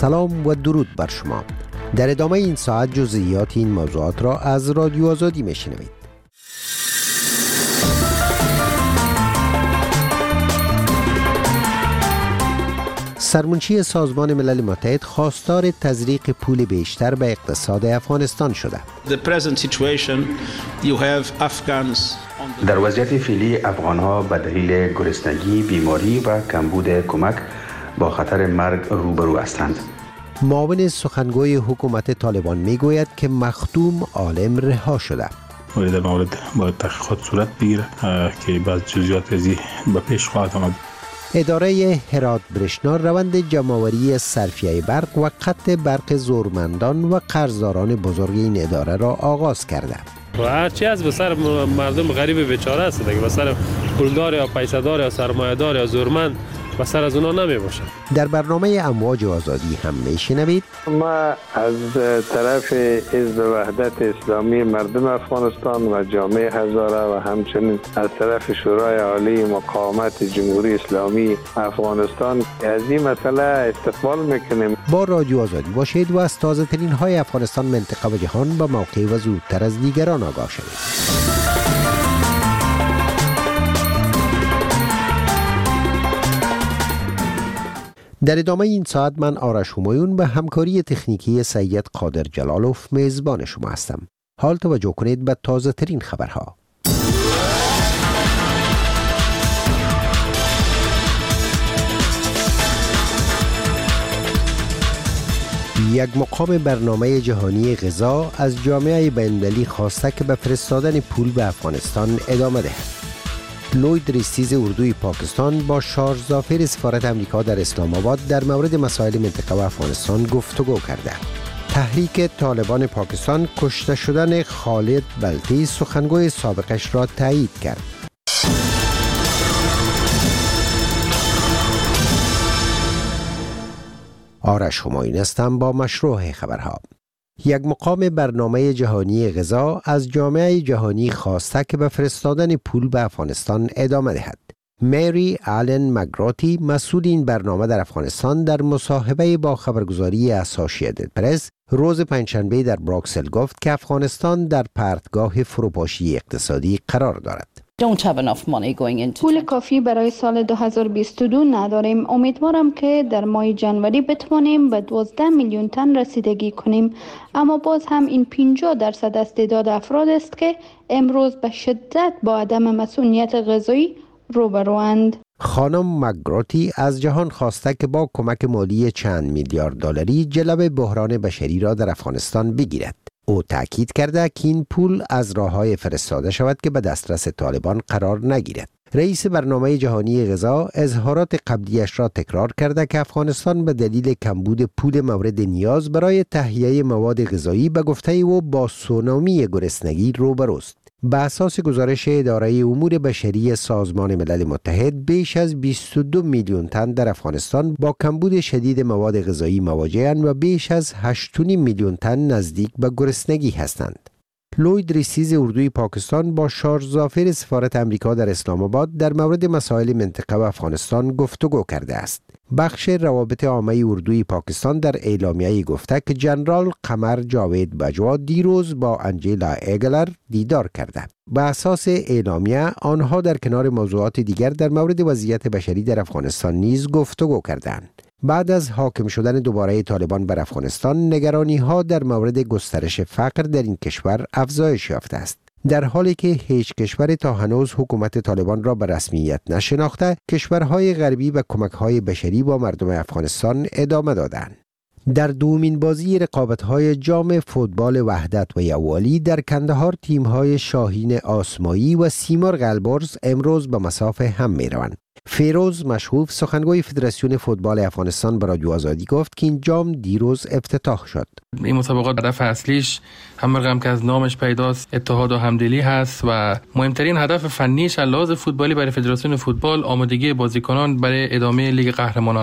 سلام و درود بر شما. در ادامه این ساعت جزئیات این موضوعات را از رادیو آزادی میشنوید. سرمنشی سازمان ملل متحد خواستار تزریق پول بیشتر به اقتصاد افغانستان شده. در وضعیت فعلی افغانها به دلیل گرسنگی، بیماری و کمبود کمک با خطر مرگ روبرو هستند. معاون سخنگوی حکومت طالبان میگوید که مخدوم عالم رها شده. در مورد باید تحقیقات صورت بگیره که بعض جزئیات ازی به پیش خواهد آمد. اداره هرات برشنا روند جمع‌آوری صرفیه برق و قطع برق زورمندان و قرضداران بزرگ این اداره را آغاز کرده. و هرچی از بسر مردم غریب بیچاره است دیگه، بسر پولدار یا پیسه‌دار یا سرمایه‌دار یا زورمند بسر از اونا نمی باشه. در برنامه امواج آزادی هم میشنوید ما از طرف حزب وحدت اسلامی مردم افغانستان و جامعه هزاره و همچنین از طرف شورای عالی مقاومت جمهوری اسلامی افغانستان از این مسئله استقبال میکنیم. با رادیو آزادی باشید و از تازه ترین های افغانستان، منطقه و جهان با موقع و زودتر از دیگران آگاه شوید. در ادامه این ساعت من آرش همایون به همکاری تکنیکی سید قادر جلالوف میزبان شما هستم. حال توجه کنید به تازه ترین خبرها. یک مقام برنامه جهانی غذا از جامعه بین‌المللی خواسته که به فرستادن پول به افغانستان ادامه دهد. لوید ریستیز اردوی پاکستان با شارژ ظافر سفارت امریکا در اسلام آباد در مورد مسائل منطقه و افغانستان گفتگو کرده. تحریک طالبان پاکستان کشته شدن خالد بلتی سخنگوی سابقش را تایید کرد. آرش همایون هستم با مشروع خبرها. یک مقام برنامه جهانی غذا از جامعه جهانی خواسته که به فرستادن پول به افغانستان ادامه دهد. مری آلن مگراتی مسئول این برنامه در افغانستان در مصاحبه با خبرگزاری اسوسییتد پرس روز پنجشنبه در بروکسل گفت که افغانستان در پرتگاه فروپاشی اقتصادی قرار دارد. پول کافی برای سال 2022 نداریم. امیدوارم که در ماه جنوری بتوانیم به 12 میلیون تن رسیدگی کنیم، اما باز هم این 50% از تعداد افراد است که امروز به شدت با عدم مسئولیت غذایی روبروند. خانم مگراتی از جهان خواسته که با کمک مالی چند میلیارد دلاری جلوه بحران بشری را در افغانستان بگیرد. او تاکید کرده که این پول از راه‌های فرستاده شود که به دسترس طالبان قرار نگیرد. رئیس برنامه جهانی غذا اظهارات قبلیش را تکرار کرده که افغانستان به دلیل کمبود پول مورد نیاز برای تهیه مواد غذایی به گفته او با سونامی گرسنگی روبروست. به اساس گزارش اداره امور بشری سازمان ملل متحد بیش از 22 میلیون تن در افغانستان با کمبود شدید مواد غذایی مواجه‌اند و بیش از 8.5 میلیون تن نزدیک به گرسنگی هستند. لوید ریستیز اردوی پاکستان با شارژ ظافر سفارت امریکا در اسلام آباد در مورد مسائل منطقه و افغانستان گفتگو کرده است. بخش روابط عامه اردوی پاکستان در اعلامیه گفته که جنرال قمر جاوید بجوا دیروز با انجیلا ایگلر دیدار کرده. به اساس اعلامیه آنها در کنار موضوعات دیگر در مورد وضعیت بشری در افغانستان نیز گفتگو کردند. بعد از حاکم شدن دوباره طالبان بر افغانستان، نگرانی‌ها در مورد گسترش فقر در این کشور افزایش یافته است. در حالی که هیچ کشور تا هنوز حکومت طالبان را به رسمیت نشناخته، کشورهای غربی به کمک‌های بشری با مردم افغانستان ادامه دادند. در دومین بازی رقابت‌های جام فوتبال وحدت و یووالی در کندهار تیم‌های شاهین آسمایی و سیمرغ البرز امروز به مسافه هم می‌روند. فیروز مشهوف سخنگوی فدراسیون فوتبال افغانستان به رادیو آزادی گفت که این جام دیروز افتتاح شد. این مسابقات هدف اصلیش هم که از نامش پیداست اتحاد و همدلی هست و مهمترین هدف فنیش از لحاظ فوتبالی برای فدراسیون فوتبال آمادگی بازیکنان برای ادامه لیگ قهرمانان است.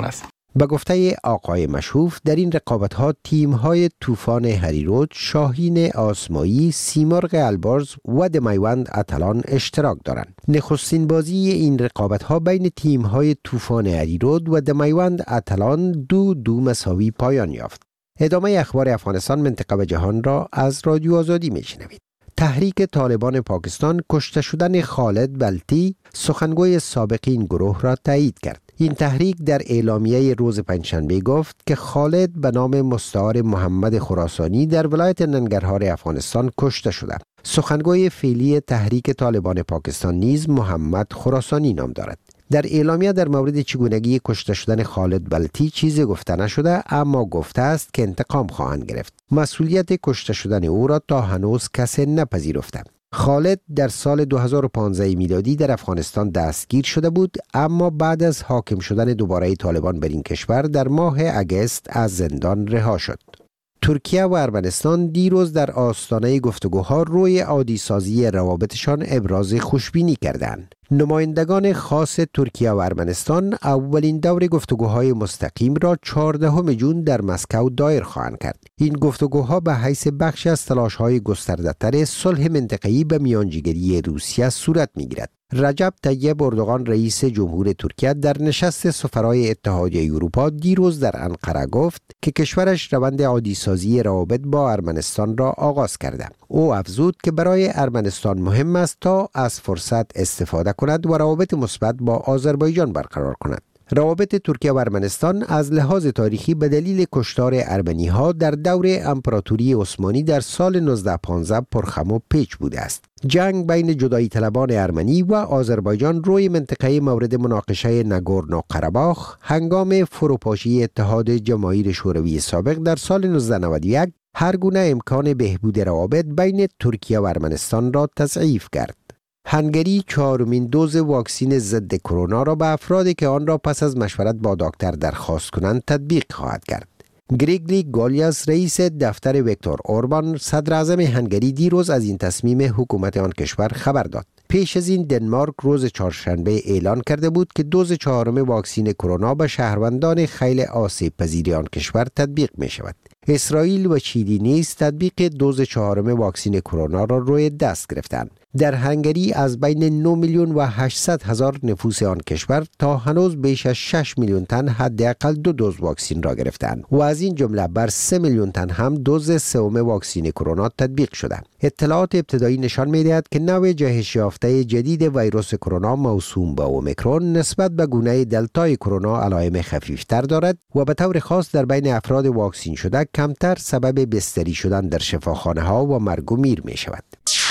به گفته آقای مشهوف در این رقابت‌ها تیم‌های طوفان هریرود، شاهین آسمایی، سیمرغ البرز و دمیوند اتلان اشتراک دارند. نخستین بازی این رقابت‌ها بین تیم‌های طوفان هریرود و دمیوند اتلان 2-2 مساوی پایان یافت. ادامه اخبار افغانستان، منطقه و جهان را از رادیو آزادی میشنوید. تحریک طالبان پاکستان کشته شدن خالد بلتی، سخنگوی سابق این گروه را تایید کرد. این تحریک در اعلامیه روز پنجشنبه گفت که خالد به نام مستعار محمد خراسانی در ولایت ننگرهار افغانستان کشته شده. سخنگوی فعلی تحریک طالبان پاکستان نیز محمد خراسانی نام دارد. در اعلامیه در مورد چگونگی کشته شدن خالد بلتی چیزی گفته نشده، اما گفته است که انتقام خواهند گرفت. مسئولیت کشته شدن او را تا هنوز کسی نپذیرفته. خالد در سال 2015 میلادی در افغانستان دستگیر شده بود، اما بعد از حاکم شدن دوباره طالبان بر این کشور در ماه اگست از زندان رها شد. ترکیه و ارمنستان دیروز در آستانه گفتگوها روی عادی سازی روابطشان ابراز خوشبینی کردند. نمایندگان خاص ترکیه و ارمنستان اولین دور گفتگوهای مستقیم را 14 جون در مسکو دایر خواهند کرد. این گفتگوها به حیث بخش از تلاش‌های گسترده‌تر صلح منطقه‌ای به میانجیگری روسیه صورت می‌گیرد. رجب طیب اردوغان رئیس جمهور ترکیه در نشست سفرای اتحادیه اروپا دیروز در انقره گفت که کشورش روند عادی سازی روابط با ارمنستان را آغاز کرده. او افزود که برای ارمنستان مهم است تا از فرصت استفاده کند و روابط مثبت با آذربایجان برقرار کند. روابط ترکیه و ارمنستان از لحاظ تاریخی به دلیل کشتار ارمنی‌ها در دور امپراتوری عثمانی در سال 1915 پرخم و پیچ بوده است. جنگ بین جدایی طلبان ارمنی و آذربایجان روی منطقه مورد مناقشه ناگورنو قره‌باخ هنگام فروپاشی اتحاد جماهیر شوروی سابق در سال 1991 هر گونه امکان بهبود روابط بین ترکیه و ارمنستان را تضعیف کرد. هنگری 4مین دوز واکسین ضد کرونا را به افرادی که آن را پس از مشورت با دکتر درخواست کنند تطبیق خواهد کرد. گریگلی گالیاس رئیس دفتر ویکتور اوربان صدر اعظم هنگری دیروز از این تصمیم حکومت آن کشور خبر داد. پیش از این دنمارک روز چهارشنبه اعلان کرده بود که دوز 4 واکسین کرونا به شهروندان خیلی آسیب پذیر آن کشور تطبیق می شود. اسرائیل و چیلی نیز تطبیق دوز 4 واکسین کرونا را روی دست گرفتند. در هنگری از بین 9,800,000 نفوس آن کشور تا هنوز بیش از 6 میلیون تن حداقل 2 دوز واکسین را گرفتند و از این جمله بر 3 میلیون تن هم دوز 3 واکسین کرونا تطبیق شده. اطلاعات ابتدایی نشان می‌دهد که نوع جهش یافته جدید ویروس کرونا موسوم به اومیکرون نسبت به گونه دلتای کرونا علائم خفیفتر دارد و به طور خاص در بین افراد واکسین شده کمتر سبب بستری شدن در شفاخانه‌ها و مرگ و میر می‌شود.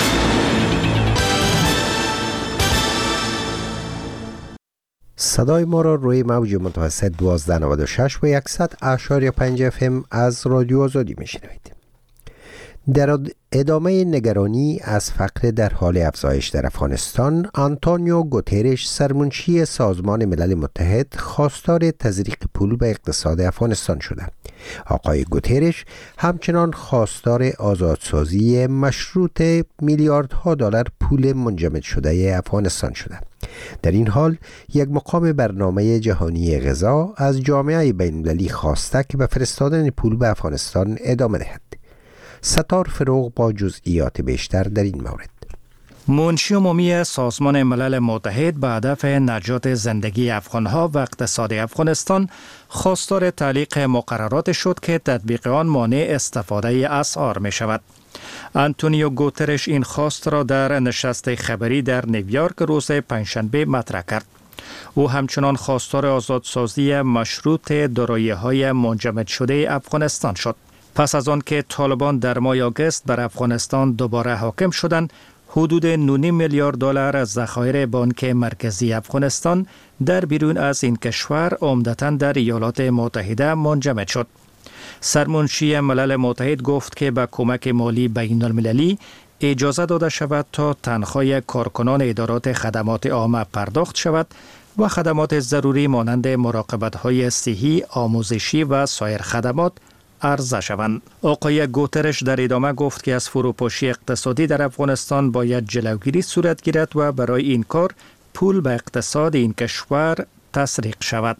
صدای ما را روی موج متوسط 1296 و 100.5 FM از رادیو آزادی میشنوید. در ادامه نگرانی از فقر در حال افزایش در افغانستان، آنتونیو گوترش سرمنشی سازمان ملل متحد خواستار تزریق پول به اقتصاد افغانستان شده. آقای گوترش همچنان خواستار آزادسازی مشروط میلیاردها دلار پول منجمد شده افغانستان شده. در این حال یک مقام برنامه جهانی غذا از جامعه بین‌المللی خواسته که به فرستادن پول به افغانستان ادامه دهد. ستار فروغ با جزئیات بیشتر در این مورد. منشی عمومی سازمان ملل متحد به هدف نجات زندگی افغانها و اقتصاد افغانستان خواستار تعلیق مقررات شد که تطبیق آن مانع استفاده اسعار می شود. آنتونیو گوترش این خواست را در نشست خبری در نیویورک روز پنجشنبه مطرح کرد. او همچنان خواستار آزادسازی مشروط دارایی‌های منجمد شده افغانستان شد. پس از آن که طالبان در ماه آگوست بر افغانستان دوباره حاکم شدند، حدود 9 میلیارد دلار از ذخایر بانک مرکزی افغانستان در بیرون از این کشور عمدتاً در ایالات متحده منجمد شد. سرمنشی ملل متحد گفت که به کمک مالی بین المللی اجازه داده شود تا تنخواه کارکنان ادارات خدمات عامه پرداخت شود و خدمات ضروری مانند مراقبت‌های صحی، آموزشی و سایر خدمات عرضه شوند. آقای گوترش در ادامه گفت که از فروپاشی اقتصادی در افغانستان باید جلوگیری صورت گیرد و برای این کار پول به اقتصاد این کشور تسریق شود.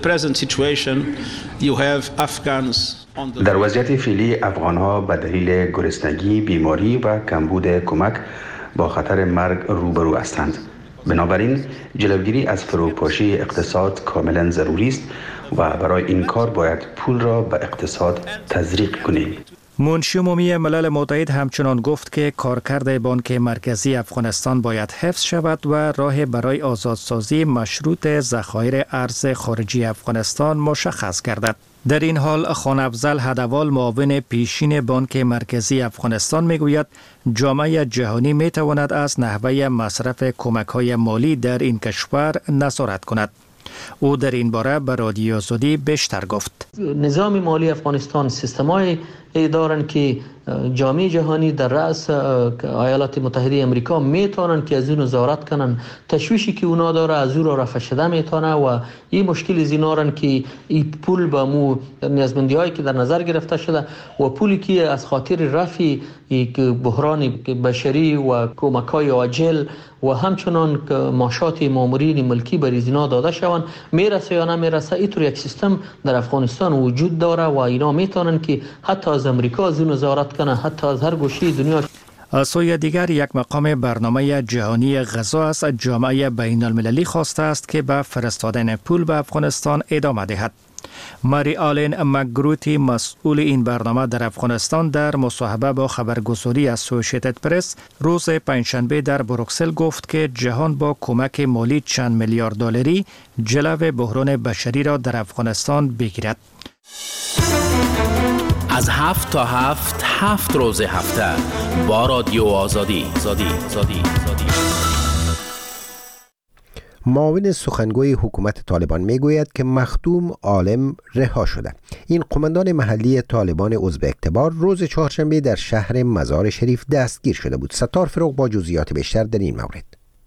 در وضعیت فعلی افغان‌ها به دلیل گرسنگی، بیماری و کمبود کمک با خطر مرگ روبرو هستند. بنابراین جلوگیری از فروپاشی اقتصاد کاملا ضروری است و برای این کار باید پول را به اقتصاد تزریق کنیم. منشی عمومی ملل متحد همچنان گفت که کارکرد بانک مرکزی افغانستان باید حفظ شود و راه برای آزادسازی مشروط ذخایر ارز خارجی افغانستان مشخص گردد. در این حال خان افضل هدوال معاون پیشین بانک مرکزی افغانستان میگوید جامعه جهانی میتواند از نحوه مصرف کمک‌های مالی در این کشور نظارت کند. او در این باره به رادیو آزادی بیشتر گفت. نظام مالی افغانستان سیستم‌های دارند که جامعه جهانی در رأس ایالات متحده امریکا میتونن که از اون نظارت کنن. تشویشی که اونا داره از او را رفع شده میتونه و این مشکل از اینا رن که این پول به مو نیازمندی هایی که در نظر گرفته شده و پولی که از خاطر رفع بحران بشری و کمک های عاجل و همچنان معاشات مامورین ملکی بر اینا داده شوند میرسه یا نمیرسه. اینطور یک سیستم در افغانستان وجود داره و اینا میتونن که حتی از امریکا از اون نظارت کنه، حتی از هر گوشه دنیا. از سوی دیگر یک مقام برنامه جهانی غذا از جامعه بین المللی خواسته است که به فرستادن پول به افغانستان ادامه دهد. ماری آلن مکگروتی مسئول این برنامه در افغانستان در مصاحبه با خبرگزاری اسوسییتد پرس روز پنجشنبه در بروکسل گفت که جهان با کمک مالی چند میلیارد دلاری جلو بحران بشری را در افغانستان بگیرد. از 7 تا 7 روز هفته با رادیو آزادی. معاون سخنگوی حکومت طالبان میگوید که مخدوم عالم رها شده. این قماندان محلی طالبان عضو اکتبار روز چهارشنبه در شهر مزار شریف دستگیر شده بود. ستار فروغ با جزئیات بیشتر در این مورد.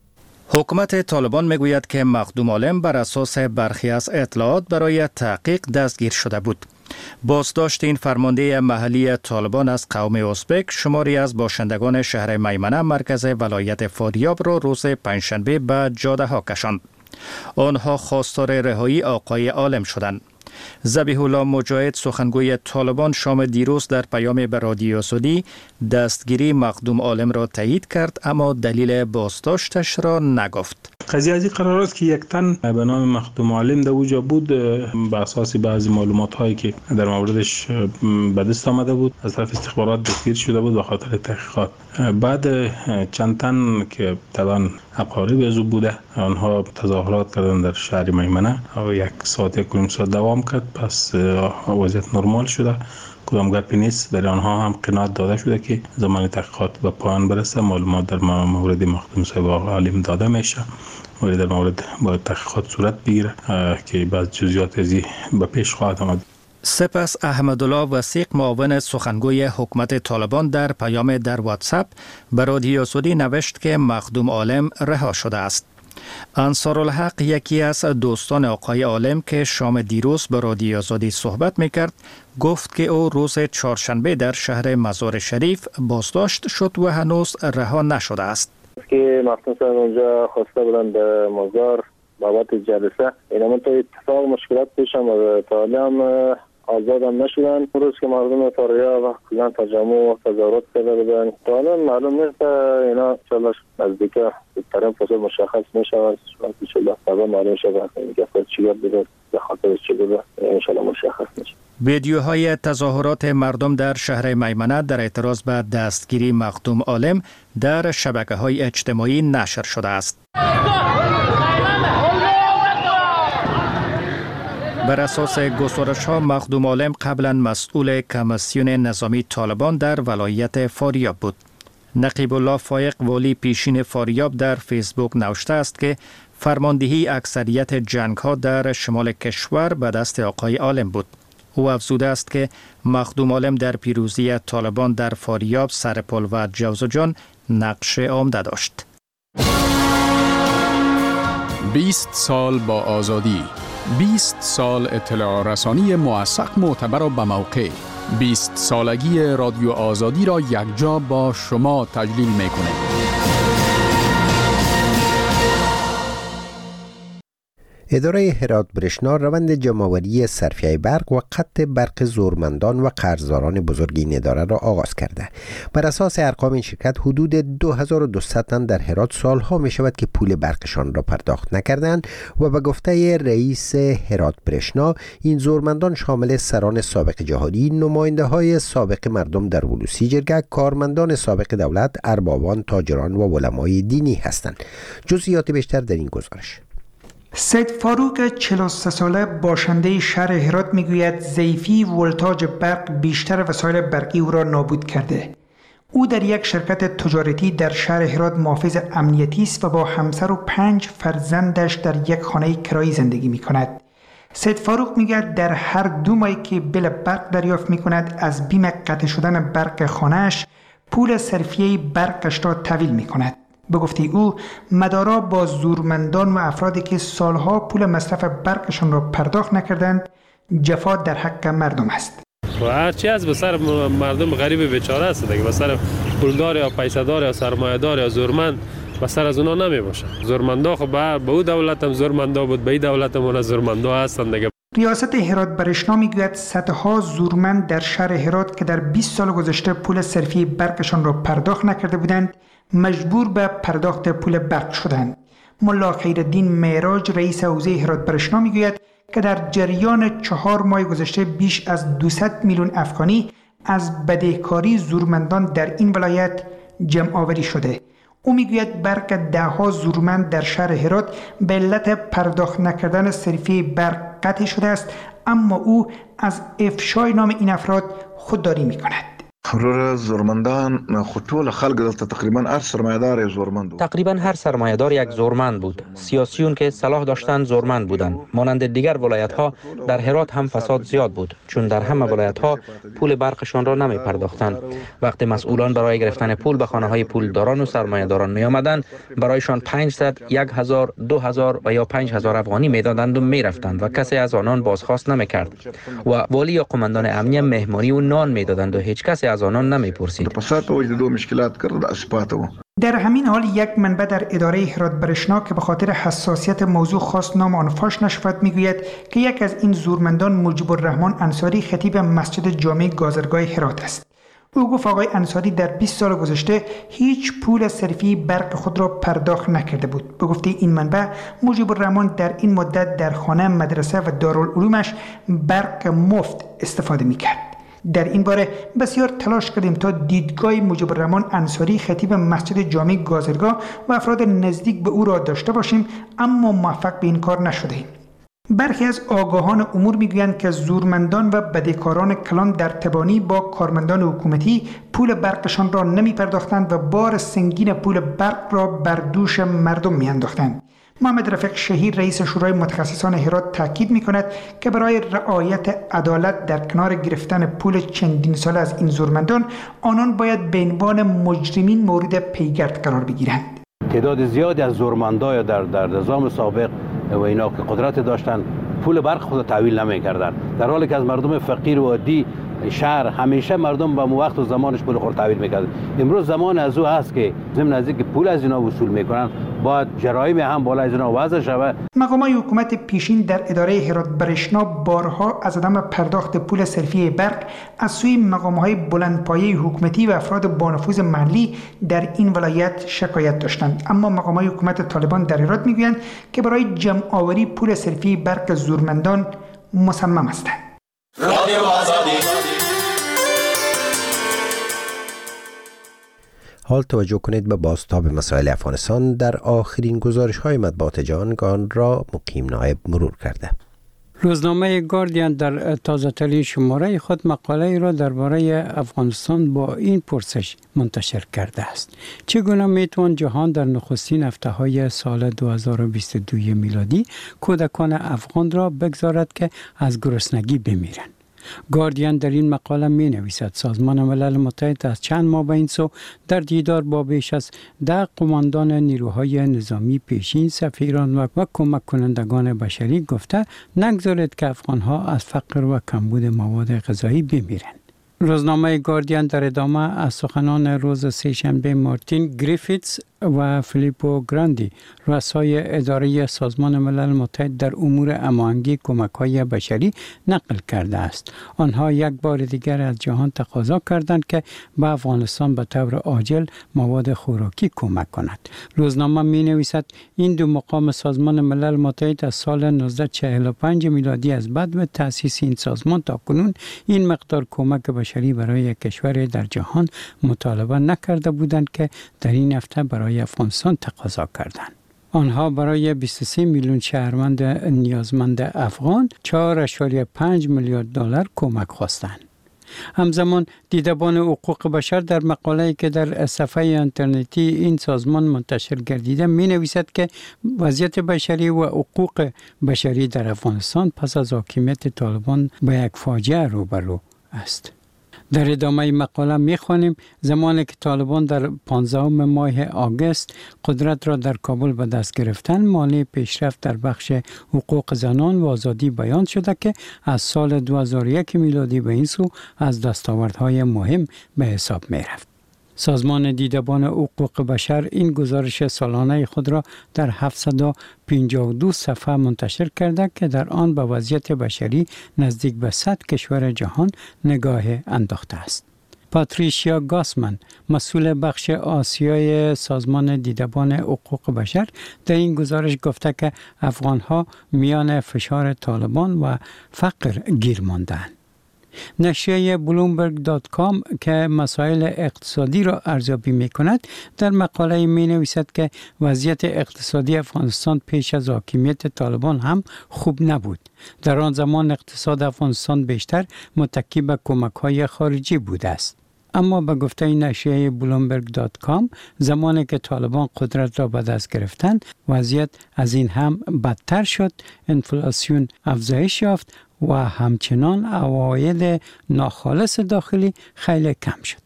حکومت طالبان میگوید که مخدوم عالم بر اساس برخی از اطلاعات برای تحقیق دستگیر شده بود. بازداشت این فرمانده محلی طالبان از قوم ازبک شماری از باشندگان شهر میمنه مرکز ولایت فاریاب را روز پنجشنبه به جاده ها کشاند. آنها خواستار رهایی آقای عالم شدند. ذبیح الله مجاهد سخنگوی طالبان شام دیروز در پیام به رادیو آزادی دستگیری مخدوم عالم را تایید کرد اما دلیل بازداشتش را نگفت. قضیه از این قرار است که یک تن به نام مخدوم عالم در اوجا بود. به اساس بعضی معلومات هایی که در موردش به دست آمده بود از طرف استخبارات دستگیر شده بود به خاطر تحقیقات. بعد چند تن که طبعا اقارب از او بوده آنها تظاهرات کردن در شهر میمنه و یک ساعت دوام کرد. پس وضعیت نرمال شده، کدام گپی نیست. در آنها هم قناعت داده شده که زمان تحقیقات به پایان برسه. معلومات در مورد مخدوم صاحب عالم داده میشه و در مورد باید تحقیقات صورت بگیره که بعض جزئیات ازی به پیش خواهد آمد. سپس احمدالله وثیق معاون سخنگوی حکومت طالبان در پیام در واتساپ به رادیو آزادی نوشت که مخدوم عالم رها شده است. انصارالحق یکی از دوستان آقای عالم که شام دیروز به رادیو آزادی صحبت میکرد گفت که او روز چهارشنبه در شهر مزار شریف بازداشت شد و هنوز رها نشده است. که مخدوم صاحب اونجا خواسته بودن به مزار بابت جلسه، اینا من تا اتفاق مشکلات پیشم و تعالی هم آزاد هم نشدن. روز که مردم فاریاب و کلان تجمع و تظاهرات کرده بودن تعالی معلوم نیست اینا انشاءالله نزدیک بهترین فصل مشخص میشود. انشاءالله طبعا معلوم شود که چی بوده به خاطر چی بوده انشاءالله مشخص میشه. ویدیوهای تظاهرات مردم در شهر میمنه در اعتراض به دستگیری مخدوم عالم در شبکه‌های اجتماعی نشر شده است. بر اساس گزارش‌ها مخدوم عالم قبلا مسئول کمیسیون نظامی طالبان در ولایت فاریاب بود. نقیب الله فایق والی پیشین فاریاب در فیسبوک نوشته است که فرماندهی اکثریت جنگ‌ها در شمال کشور به دست آقای عالم بود. او افزوده است که مخدوم عالم در پیروزی طالبان در فاریاب، سرپل و جوزجان نقش عمده داشت. 20 سال با آزادی، 20 سال اطلاع رسانی موثق، معتبر و بموقع. 20 سالگی رادیو آزادی را یکجا با شما تجلیل می‌کنه. اداره هرات برشنا روند جمع‌آوری صرفیه برق و قطع برق زورمندان و قرضداران بزرگ این اداره را آغاز کرده. بر اساس ارقام این شرکت حدود 2200 تن در هرات سالها می شود که پول برقشان را پرداخت نکردند و به گفته رئیس هرات برشنا این زورمندان شامل سران سابق جهادی، نماینده های سابق مردم در ولوسی جرگه، کارمندان سابق دولت، اربابان، تاجران و علمای دینی هستند. جزئیات بیشتر در این گزارش. سید فاروق 43 ساله باشنده شهر هرات میگوید ضعیفی ولتاژ برق بیشتر وسایل برقی او را نابود کرده. او در یک شرکت تجارتی در شهر هرات محافظ امنیتی است و با همسر و 5 فرزندش در یک خانه کرایی زندگی می کند. سید فاروق میگوید در هر 2 ماهی که بیل برق دریافت می کند از بیم قطع شدن برق خانهش پول صرفیه برقش را تحویل می کند. به گفته او مدارا با زورمندان و افرادی که سالها پول مصرف برقشان را پرداخت نکردند جفا در حق مردم است. و هرچی از به سر مردم غریب بیچاره است دیگه، به سر پولدار یا پیسه‌دار یا سرمایه‌دار یا زورمند به سر از اونا نمی باشه. زورمندا خب به او دولت هم زورمندا بود، به این دولت هم زورمندا هستند دیگه. ریاست هرات برشنا میگوید صدها زورمند در شهر هرات که در 20 سال گذشته پول صرفی برقشان را پرداخت نکرده بودند مجبور به پرداخت پول برق شدند. ملا خیرالدین معراج رئیس حوزه هرات برشنا میگوید که در جریان 4 ماه گذشته بیش از 200 میلیون افغانی از بدهکاری زورمندان در این ولایت جمع آوری شده. او میگوید برق 10 زورمند در شهر هرات به علت پرداخت نکردن صرفی برق قطع شده است، اما او از افشای نام این افراد خودداری میکند. زورمندان خطول خلق دلتا تقریبا هر سرمایه‌دار زورمند بود. تقریبا هر سرمایه‌دار یک زورمند بود. سیاسیون که صلاح داشتند زورمند بودند. مانند دیگر ولایت‌ها در هرات هم فساد زیاد بود، چون در همه ولایت‌ها پول برقشان را نمی پرداختند. وقتی مسئولان برای گرفتن پول به خانه‌های پولداران و سرمایه‌داران می آمدند، برایشان 500، 1000، 2000 و یا 5000 افغانی میدادند و میرفتند و کسی از آنان بازخواست نمی‌کرد. و والی یا قماندان امنیه مهمانی و نان میدادند و هیچ کسی از آنان نمی‌پرسید. در همین حال یک منبع در اداره هرات برشنا که به خاطر حساسیت موضوع خاص نام آن فاش نشود میگوید که یک از این زورمندان مجیب الرحمن انصاری خطیب مسجد جامع گازرگاه هرات است. او گفت آقای انصاری در 20 سال گذشته هیچ پول صرفی برق خود را پرداخت نکرده بود. به گفته این منبع مجیب الرحمن در این مدت در خانه، مدرسه و دارالعلومش برق مفت استفاده میکرد. در این باره بسیار تلاش کردیم تا دیدگاه مجیب الرحمن انصاری خطیب مسجد جامع گازرگاه و افراد نزدیک به او را داشته باشیم، اما موفق به این کار نشدیم. برخی از آگاهان امور میگویند که زورمندان و بدهکاران کلان در تبانی با کارمندان حکومتی پول برقشان را نمی پرداختند و بار سنگین پول برق را بر دوش مردم می انداختند. محمد رفیق شهیر رئیس شورای متخصصان هرات تاکید می‌کند که برای رعایت عدالت در کنار گرفتن پول چندین سال از این زورمندان، آنان باید به عنوان مجرمین مورد پیگرد قرار بگیرند. تعداد زیادی از زورمندان در نظام سابق و اینا که قدرت داشتن پول برق خود تحویل نمی‌کردند، در حالی که از مردم فقیر و عادی شهر همیشه مردم با وقت و زمانش پول خود تحویل می‌کرد. امروز زمان از او هست که ضمن از اینکه پول از اینا وصول می‌کنن باید جرایم هم بالا از اینا وضع شود. مقامات حکومت پیشین در اداره هرات برشنا بارها از عدم پرداخت پول صرفی برق از سوی مقام‌های بلندپایه حکومتی و افراد با نفوذ محلی در این ولایت شکایت داشتند، اما مقامات حکومت طالبان در هرات میگویند که برای جمع آوری پول صرفی برق زورمندان مصمم هستند. رادیو آزادی. حال توجه کنید به بازتاب مسائل افغانستان در آخرین گزارش‌های مطبوعات جهان آن را مقیم نایب مرور کرده. روزنامه گاردین در تازه‌ترین شماره خود مقاله را درباره افغانستان با این پرسش منتشر کرده است: چگونه میتوان جهان در نخستین هفته‌های سال 2022 میلادی کودکان افغان را بگذارد که از گرسنگی بمیرند؟ گاردین در این مقاله می نویسد سازمان ملل متحد از چند ماه به این سو در دیدار با بیش از 10 قماندان نیروهای نظامی پیشین، سفیران و کمک کنندگان بشری گفته نگذارید که افغانها از فقر و کمبود مواد غذایی بمیرند. روزنامه گاردین در ادامه از سخنان روز سه‌شنبه مارتین گریفیتس و فیلیپو گراندی رؤسای اداره سازمان ملل متحد در امور هماهنگی کمک‌های بشری نقل کرده است. آنها یک بار دیگر از جهان تقاضا کردند که به افغانستان به طور عاجل مواد خوراکی کمک کند. روزنامه می‌نویسد این دو مقام سازمان ملل متحد از سال 1945 میلادی از بعد به تأسیس این سازمان تا کنون این مقدار کمک بشری برای کشور در جهان مطالبه نکرده بودند که در این هفته برای افغانستان تقاضا کردند. آنها برای 23 میلیون شهروند نیازمند افغان 4.5 میلیارد دلار کمک خواستند. همزمان دیدبان حقوق بشر در مقاله‌ای که در صفحه اینترنتی این سازمان منتشر گردیده می نویسد که وضعیت بشری و حقوق بشری در افغانستان پس از حاکمیت طالبان با یک فاجعه روبرو است. در ادامه مقاله می‌خوانیم زمانی که طالبان در 15 ماه آگوست قدرت را در کابل به دست گرفتند، مانع پیشرفت در بخش حقوق زنان و آزادی بیان شده که از سال 2001 میلادی به این سو از دستاوردهای مهم به حساب می‌رفت. سازمان دیدبان حقوق بشر این گزارش سالانه خود را در 752 صفحه منتشر کرده که در آن به وضعیت بشری نزدیک به 100 کشور جهان نگاه انداخته است. پاتریشیا گاسمن، مسئول بخش آسیای سازمان دیدبان حقوق بشر، در این گزارش گفته که افغان‌ها میان فشار طالبان و فقر گیر ماندند. نشریه bloomberg.com که مسائل اقتصادی را ارزیابی می کند در مقاله می نویسد که وضعیت اقتصادی افغانستان پیش از حاکمیت طالبان هم خوب نبود. در آن زمان اقتصاد افغانستان بیشتر متکی به کمک‌های خارجی بوده است. اما به گفته نشریه bloomberg.com زمانی که طالبان قدرت را به دست گرفتند وضعیت از این هم بدتر شد، انفلاسیون افزایش یافت و همچنان عواید ناخالص داخلی خیلی کم شد.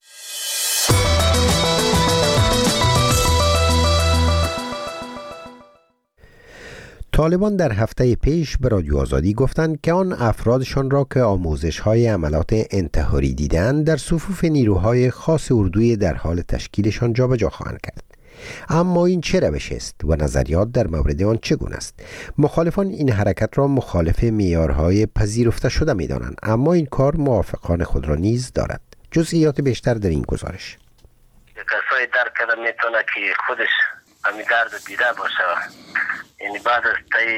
طالبان در هفته پیش به رادیو آزادی گفتند که آن افرادشان را که آموزش‌های عملات انتحاری دیدند در صفوف نیروهای خاص اردوی در حال تشکیلشان جابجا خواهند کرد. اما این چه روش است و نظریات در مورد آن چگونه است؟ مخالفان این حرکت را مخالف معیارهای پذیرفته شده می‌دانند، اما این کار موافقان خود را نیز دارد. جزئیات بیشتر در این گزارش. کسایی درک کرده میتونه که خودش همین درد دیده باشه، یعنی بعد از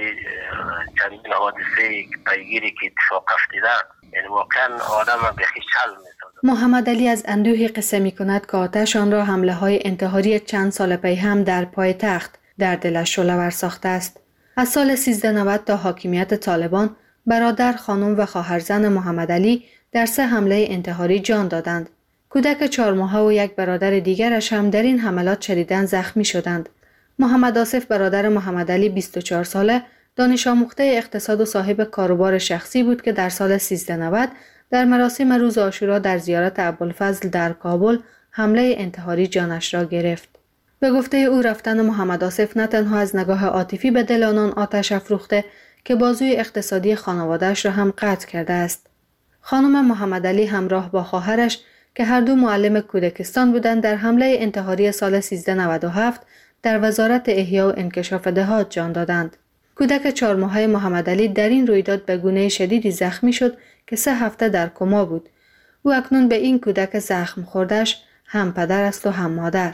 چندین حادثه پیگیری که اتفاق افتاده، یعنی واقعا آدم بخی شل میسازه. محمد علی از اندوهی قصه می کند که آتش آن را حمله های انتحاری چند سال پی هم در پایتخت در دلش شعله‌ور ساخته است. از سال 1390 تا حاکمیت طالبان برادر، خانم و خواهرزن محمد علی در 3 حمله انتحاری جان دادند. کودک 4 ماهه و یک برادر دیگرش هم در این حملات شدیداً زخمی شدند. محمد آصف برادر محمد علی 24 ساله دانش آموخته اقتصاد و صاحب کاروبار شخصی بود که در سال 1390 در مراسم روز عاشورا در زیارت ابوالفضل در کابل حمله انتحاری جانش را گرفت. به گفته او رفتن محمد آصف نه تنها از نگاه عاطفی به دل آنان آتش افروخته که بازوی اقتصادی خانواده‌اش را هم قطع کرده است. خانم محمد علی همراه با خواهرش که هر دو معلم کودکستان بودند در حمله انتحاری سال 1397 در وزارت احیا و انکشاف دهات جان دادند. کودک 4 ماهه محمد علی در این رویداد به گونه شدیدی زخمی شد که 3 هفته در کما بود. او اکنون به این کودک زخم خوردش هم پدر است و هم مادر.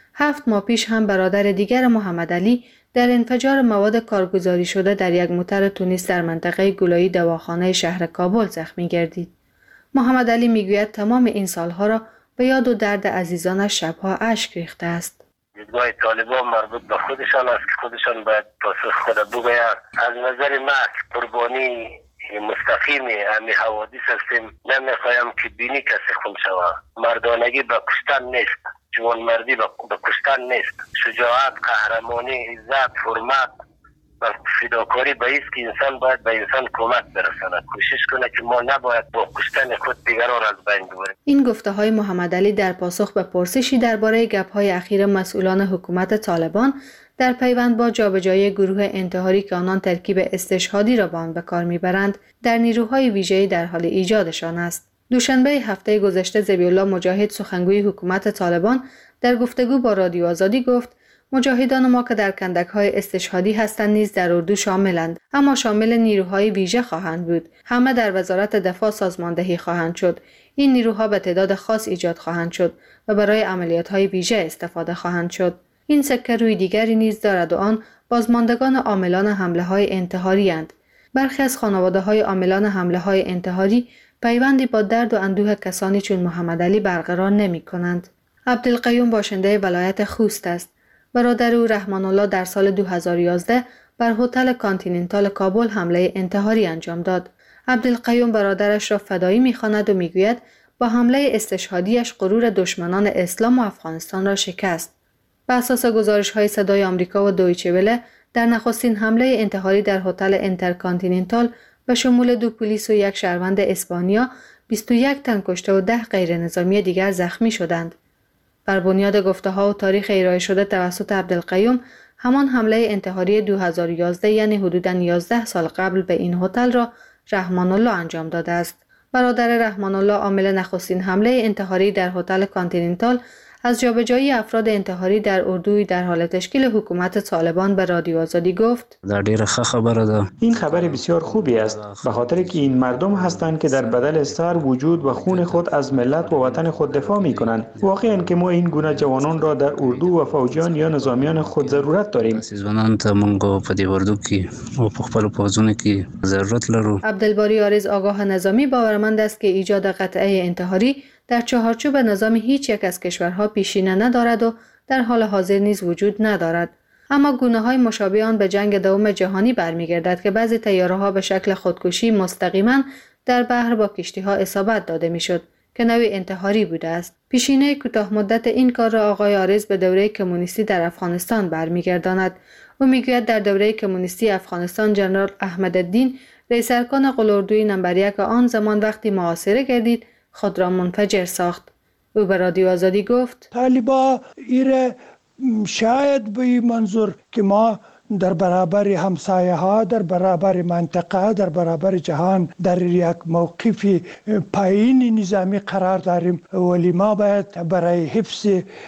7 ماه پیش هم برادر دیگر محمد علی در انفجار مواد کارگزاری شده در یک موتر تونیس در منطقه گلایی دواخانه شهر کابل زخمی گردید. محمد علی میگوید تمام این سالها را به یاد و درد عزیزانش شبها اشک ریخته است. دیدگاه طالبان مربوط به خودشان است که خودشان باید پاسخ خود بگویند. از نظر من قربانی مستقیم همین حوادث هستیم. نمیخوایم که بینی کسی خون شود. مردانگی به کشتن نیست، جوانمردی به کشتن نیست. شجاعت، قهرمانی، عزت، حرمت و فداکاری به است که انسان باید به انسان کمک برساند. کوشش کنه که ما نباید با کشتن خود دیگران از بین ببریم. این گفته‌های محمد علی در پاسخ به پرسشی درباره گپ‌های اخیر مسئولان حکومت طالبان در پیوند با جابجایی گروه انتحاری که آنان ترکیب استشهادی را به آن به کار میبرند در نیروهای ویژه‌ای در حال ایجادشان است. دوشنبه هفته گذشته ذبیحالله مجاهد سخنگوی حکومت طالبان در گفتگو با رادیو آزادی گفت مجاهدان ما که در کندک‌های استشهادی هستند نیز در اردو شاملند، اما شامل نیروهای ویژه خواهند بود. همه در وزارت دفاع سازماندهی خواهند شد. این نیروها به تعداد خاص ایجاد خواهند شد و برای عملیات‌های ویژه استفاده خواهند شد. این سکه روی دیگری نیز دارد و آن بازماندگان عاملان حمله‌های انتحاری اند. برخی از خانواده‌های عاملان حمله‌های انتحاری پیوندی با درد و اندوه کسانی چون محمد علی برقرار نمی‌کنند. عبدالقیوم باشنده ولایت خوست است. برادر او رحمان الله در سال 2011 بر هتل کانتیننتال کابل حمله انتحاری انجام داد. عبدالقیوم برادرش را فدایی می‌خواند و می‌گوید با حمله استشهادیش غرور دشمنان اسلام و افغانستان را شکست. بر اساس گزارش‌های صدای آمریکا و دویچه وله در نخستین حمله انتحاری در هتل انترکانتیننتال به شمول 2 پلیس و 1 شهروند اسپانیا 21 تن کشته و 10 غیر نظامی دیگر زخمی شدند. بر بنیاد گفته‌ها و تاریخ ارائه شده توسط عبدالقیوم، همان حمله انتحاری 2011 یعنی حدوداً 11 سال قبل به این هتل را رحمان الله انجام داده است. برادر رحمان الله عامل نخستین حمله انتحاری در هتل کانتیننتال از جابجایی افراد انتحاری در اردوی در حال تشکیل حکومت طالبان به رادیو آزادی گفت: ډیره ښه خبره ده. این خبر بسیار خوبی است، به خاطر که این مردم هستند که در بدل سر وجود و خون خود از ملت و وطن خود دفاع می کنند. واقعا که ما این گونه جوانان را در اردو و فوجیان یا نظامیان خود ضرورت داریم. ځوانان ته موږ په دې اردو کې او په خپل پوځونو کې ضرورت لرو. عبدالباری عارض آگاه نظامی باورمند است که ایجاد قطعه انتحاری در چهارچوب نظام هیچ یک از کشورها پیشینه ندارد و در حال حاضر نیز وجود ندارد. اما گونه‌های مشابه آن به جنگ دوم جهانی برمیگردد که بعضی طیاره‌ها به شکل خودکشی مستقیما در بحر با کشتی‌ها اصابت داده میشد که نوعی انتحاری بوده است. پیشینه کوتاه مدت این کار را آقای عارض به دوره کمونیستی در افغانستان برمیگرداند. او میگوید در دوره کمونیستی افغانستان جنرال احمدالدین رئیس ارکان قلاردوی نمبر 1 آن زمان وقتی محاصره گردید خود را منفجر ساخت. او به رادیو آزادی گفت: طالبا ایره شاید به منظور که ما در برابر همسایه ها، در برابر منطقه، در برابر جهان در یک موقف پایین نظامی قرار داریم، ولی ما باید برای حفظ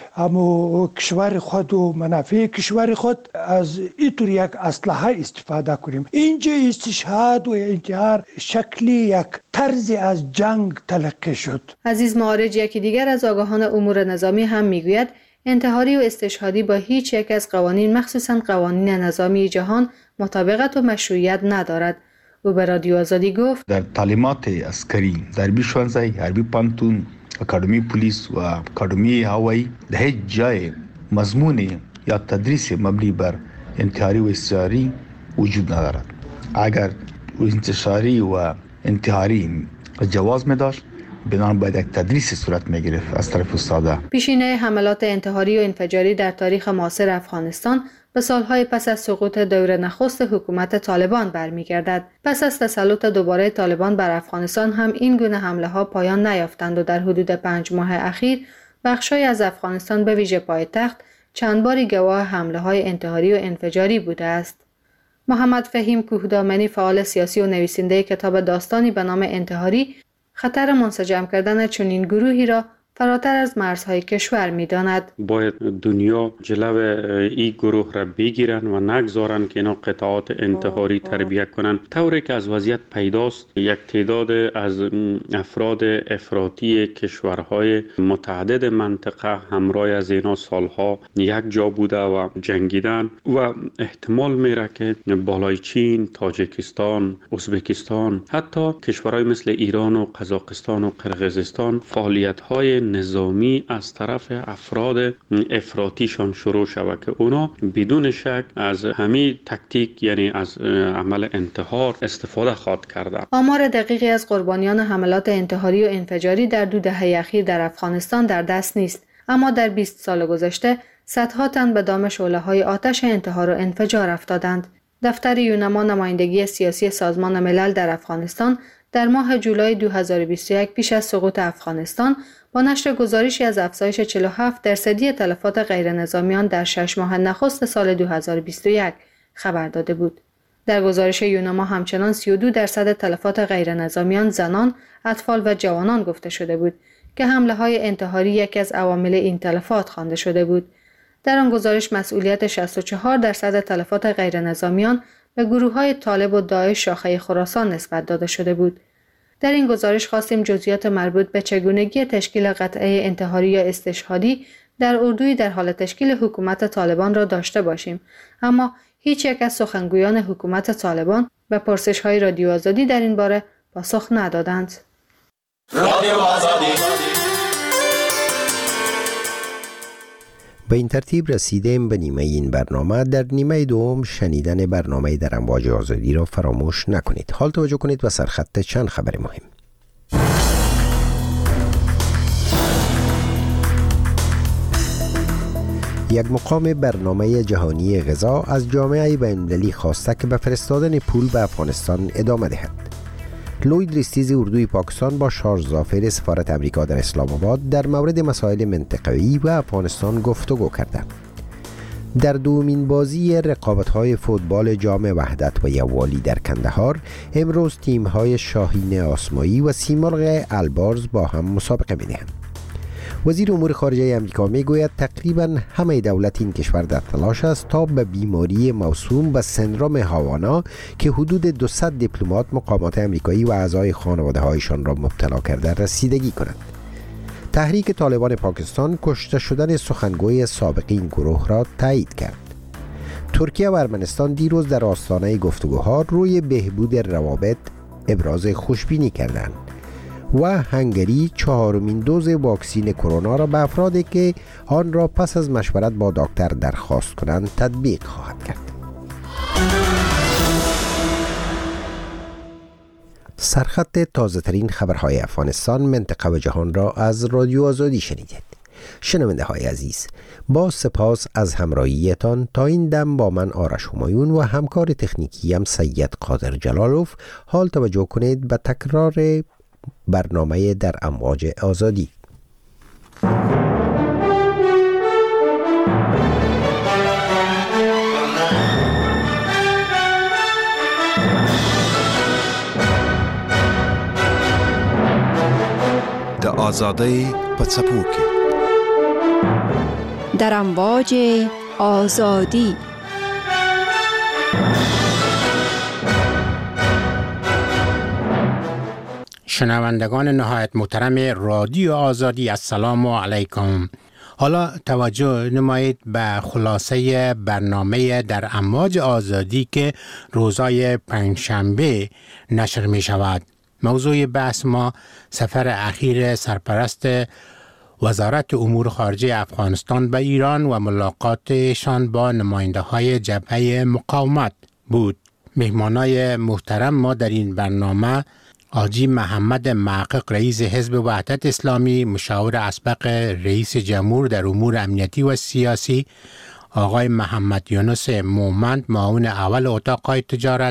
همو کشور خود و منافع کشور خود از اینطور یک اسلحه استفاده کنیم. اینجا استشهاد و انتحار شکلی یک طرز از جنگ تلقی شد. عزیز معارج یکی دیگر از آگاهان امور نظامی هم میگوید انتحاری و استشهادی با هیچ یک از قوانین مخصوصاً قوانین نظامی جهان مطابقت و مشروعیت ندارد. او به رادیو آزادی گفت: در تعلیمات عسکری در بیشونزای حربی پانتون، اکادمی پلیس و اکادمی هوایی در هیچ جای مضمون یا تدریس مبنی بر انتحاری و استشهادی وجود ندارد. اگر انتشاری و انتحاری جواز می داشت، بنابراین باید یک تدریس صورت می‌گرفت از طرف استادا. پیشینه حملات انتحاری و انفجاری در تاریخ معاصر افغانستان به سالهای پس از سقوط دور نخست حکومت طالبان برمیگردد. پس از تسلط دوباره طالبان بر افغانستان هم این گونه حمله‌ها پایان نیافتند و در حدود 5 ماه اخیر بخش‌های از افغانستان به ویژه پایتخت چند باری گواه حمله‌های انتحاری و انفجاری بوده است. محمد فهیم کوهدامنی، فعال سیاسی و نویسنده کتاب داستانی به نام انتحاری، خطر منسجم کردن چنین گروهی را فراتر از مرزهای کشور می‌داند. باید دنیا جلو این گروه را بگیرن و نگذارن که اینا قطعات انتحاری تربیت کنن، طوری که از وضعیت پیداست یک تعداد از افراد افراطی کشورهای متعدد منطقه همراه از اینا سالها یک جا بوده و جنگیدن و احتمال میره که بالای چین، تاجیکستان، ازبکستان، حتی کشورهای مثل ایران و قزاقستان و قرقیزستان فعالیت‌های نظامی از طرف افراد افراطیشان شروع شود که اونا بدون شک از همین تکتیک یعنی از عمل انتحار استفاده خواهد کرده. آمار دقیقی از قربانیان حملات انتحاری و انفجاری در 2 دهه اخیر در افغانستان در دست نیست، اما در 20 سال گذشته صدها تن به دام شعله‌های آتش انتحار و انفجار افتادند. دفتر یونما نمایندگی سیاسی سازمان ملل در افغانستان در ماه جولای 2021 پیش از سقوط افغانستان با نشر گزارشی از افزایش 47% تلفات غیر نظامیان در 6 ماه نخست سال 2021 خبر داده بود. در گزارش یوناما همچنان 32% تلفات غیر نظامیان زنان، اطفال و جوانان گفته شده بود که حمله‌های انتحاری یکی از عوامل این تلفات خوانده شده بود. در آن گزارش مسئولیت 64% تلفات غیر نظامیان به گروه‌های طالب و داعش شاخه خراسان نسبت داده شده بود. در این گزارش خواستیم جزئیات مربوط به چگونگی تشکیل قطعه انتحاری یا استشهادی در اردوی در حال تشکیل حکومت طالبان را داشته باشیم، اما هیچ یک از سخنگویان حکومت طالبان به پرسش‌های رادیو آزادی در این باره پاسخ ندادند. رادیو آزادی. به این ترتیب رسیدیم به نیمه این برنامه. در نیمه دوم شنیدن برنامه در امواج آزادی را فراموش نکنید. حال توجه کنید و سرخط چند خبر مهم. یک مقام برنامه جهانی غذا از جامعه بین‌المللی خواسته که به فرستادن پول به افغانستان ادامه دهد. لوید ریستیز اردوی پاکستان با شارژ ظافر سفارت امریکا در اسلام آباد در مورد مسائل منطقه‌ای و افغانستان گفتگو کرده. در دومین بازی رقابت‌های فوتبال جام وحدت و یووالی در کندهار امروز تیم‌های شاهین آسمایی و سیمرغ البارز با هم مسابقه می‌دهند. وزیر امور خارجه امریکا میگوید تقریبا همه دولت این کشور در تلاش است تا به بیماری موسوم به سندرم هاوانا که حدود 200 دیپلمات مقامات امریکایی و اعضای خانواده‌هایشان را مبتلا کرده رسیدگی کنند. تحریک طالبان پاکستان کشته شدن سخنگوی سابق این گروه را تایید کرد. ترکیه و ارمنستان دیروز در آستانه گفتگوها روی بهبود روابط ابراز خوشبینی کردند و هنگری 4مین دوز واکسین کرونا را به افرادی که آن را پس از مشورت با دکتر درخواست کنند تطبیق خواهد کرد. سرخط تازه ترین خبرهای افغانستان، منطقه و جهان را از رادیو آزادی شنیدید. شنونده های عزیز، با سپاس از همراهیتان. تا این دم با من آرش همایون و همکار تکنیکیم سید قادر جلالوف. حال توجه کنید به تکرار برنامه در امواج آزادی. د آزادی په څپو کې در امواج آزادی. شنوندگان نهایت محترم رادیو آزادی، السلام علیکم. حالا توجه نمایید به خلاصه برنامه در امواج آزادی که روزهای پنجشنبه نشر می شود. موضوع بحث ما سفر اخیر سرپرست وزارت امور خارجه افغانستان به ایران و ملاقاتشان با نماینده های جبهه مقاومت بود. مهمانای محترم ما در این برنامه حاجی محمد محقق رئیس حزب وحدت اسلامی، مشاور اسبق رئیس جمهور در امور امنیتی و سیاسی، آقای محمد یونس مومند معاون اول اتاق تجارت،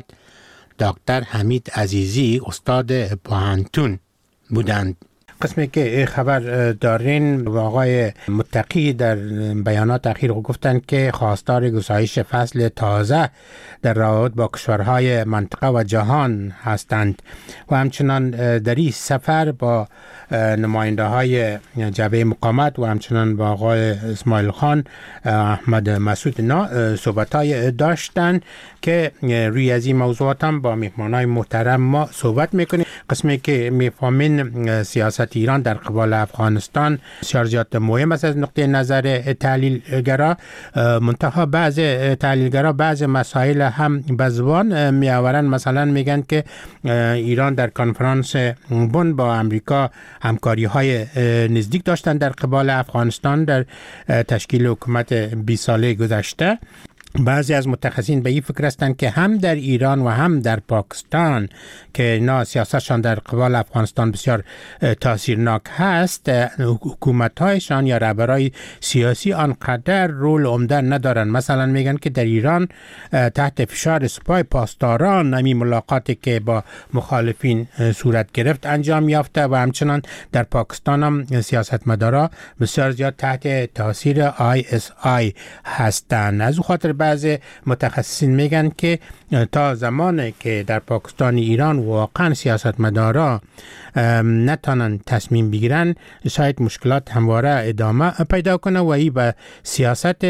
دکتر حمید عزیزی استاد پوهنتون بودند. قسمی که خبر دارین و آقای متقی در بیانات اخیر گفتند که خواستار گشایش فصل تازه در روابط با کشورهای منطقه و جهان هستند و همچنان در این سفر با نماینده های جبهه مقاومت و همچنان با آقای اسماعیل خان احمد مسعود صحبت‌های داشتند که روی از این موضوعات هم با مهمانای محترم ما صحبت میکنیم. قسمی که میفهمین سیاست ایران در قبال افغانستان شارژات مهم است از نقطه نظر تحلیلگرا، منتها بعض تحلیلگرا بعض مسائل هم به زبان میآورند. مثلا میگن که ایران در کنفرانس بن با امریکا همکاری های نزدیک داشتن در قبال افغانستان در تشکیل حکومت 20 ساله گذشته. بعضی از متخصصین به این فکر هستند که هم در ایران و هم در پاکستان که اینا سیاستشان در قبال افغانستان بسیار تاثیرناک هست، حکومت‌هایشان یا رهبرای سیاسی آنقدر رول عمده ندارن. مثلا میگن که در ایران تحت فشار سپاه پاسداران همین ملاقاتی که با مخالفین صورت گرفت انجام یافته و همچنان در پاکستان هم سیاستمدارا بسیار زیاد تحت تاثیر ISI هستند. از خاطر بعض متخصصین میگن که تا زمانی که در پاکستان ایران واقعا سیاستمدارا نتانن تصمیم بگیرن شاید مشکلات همواره ادامه پیدا کنه و این به سیاست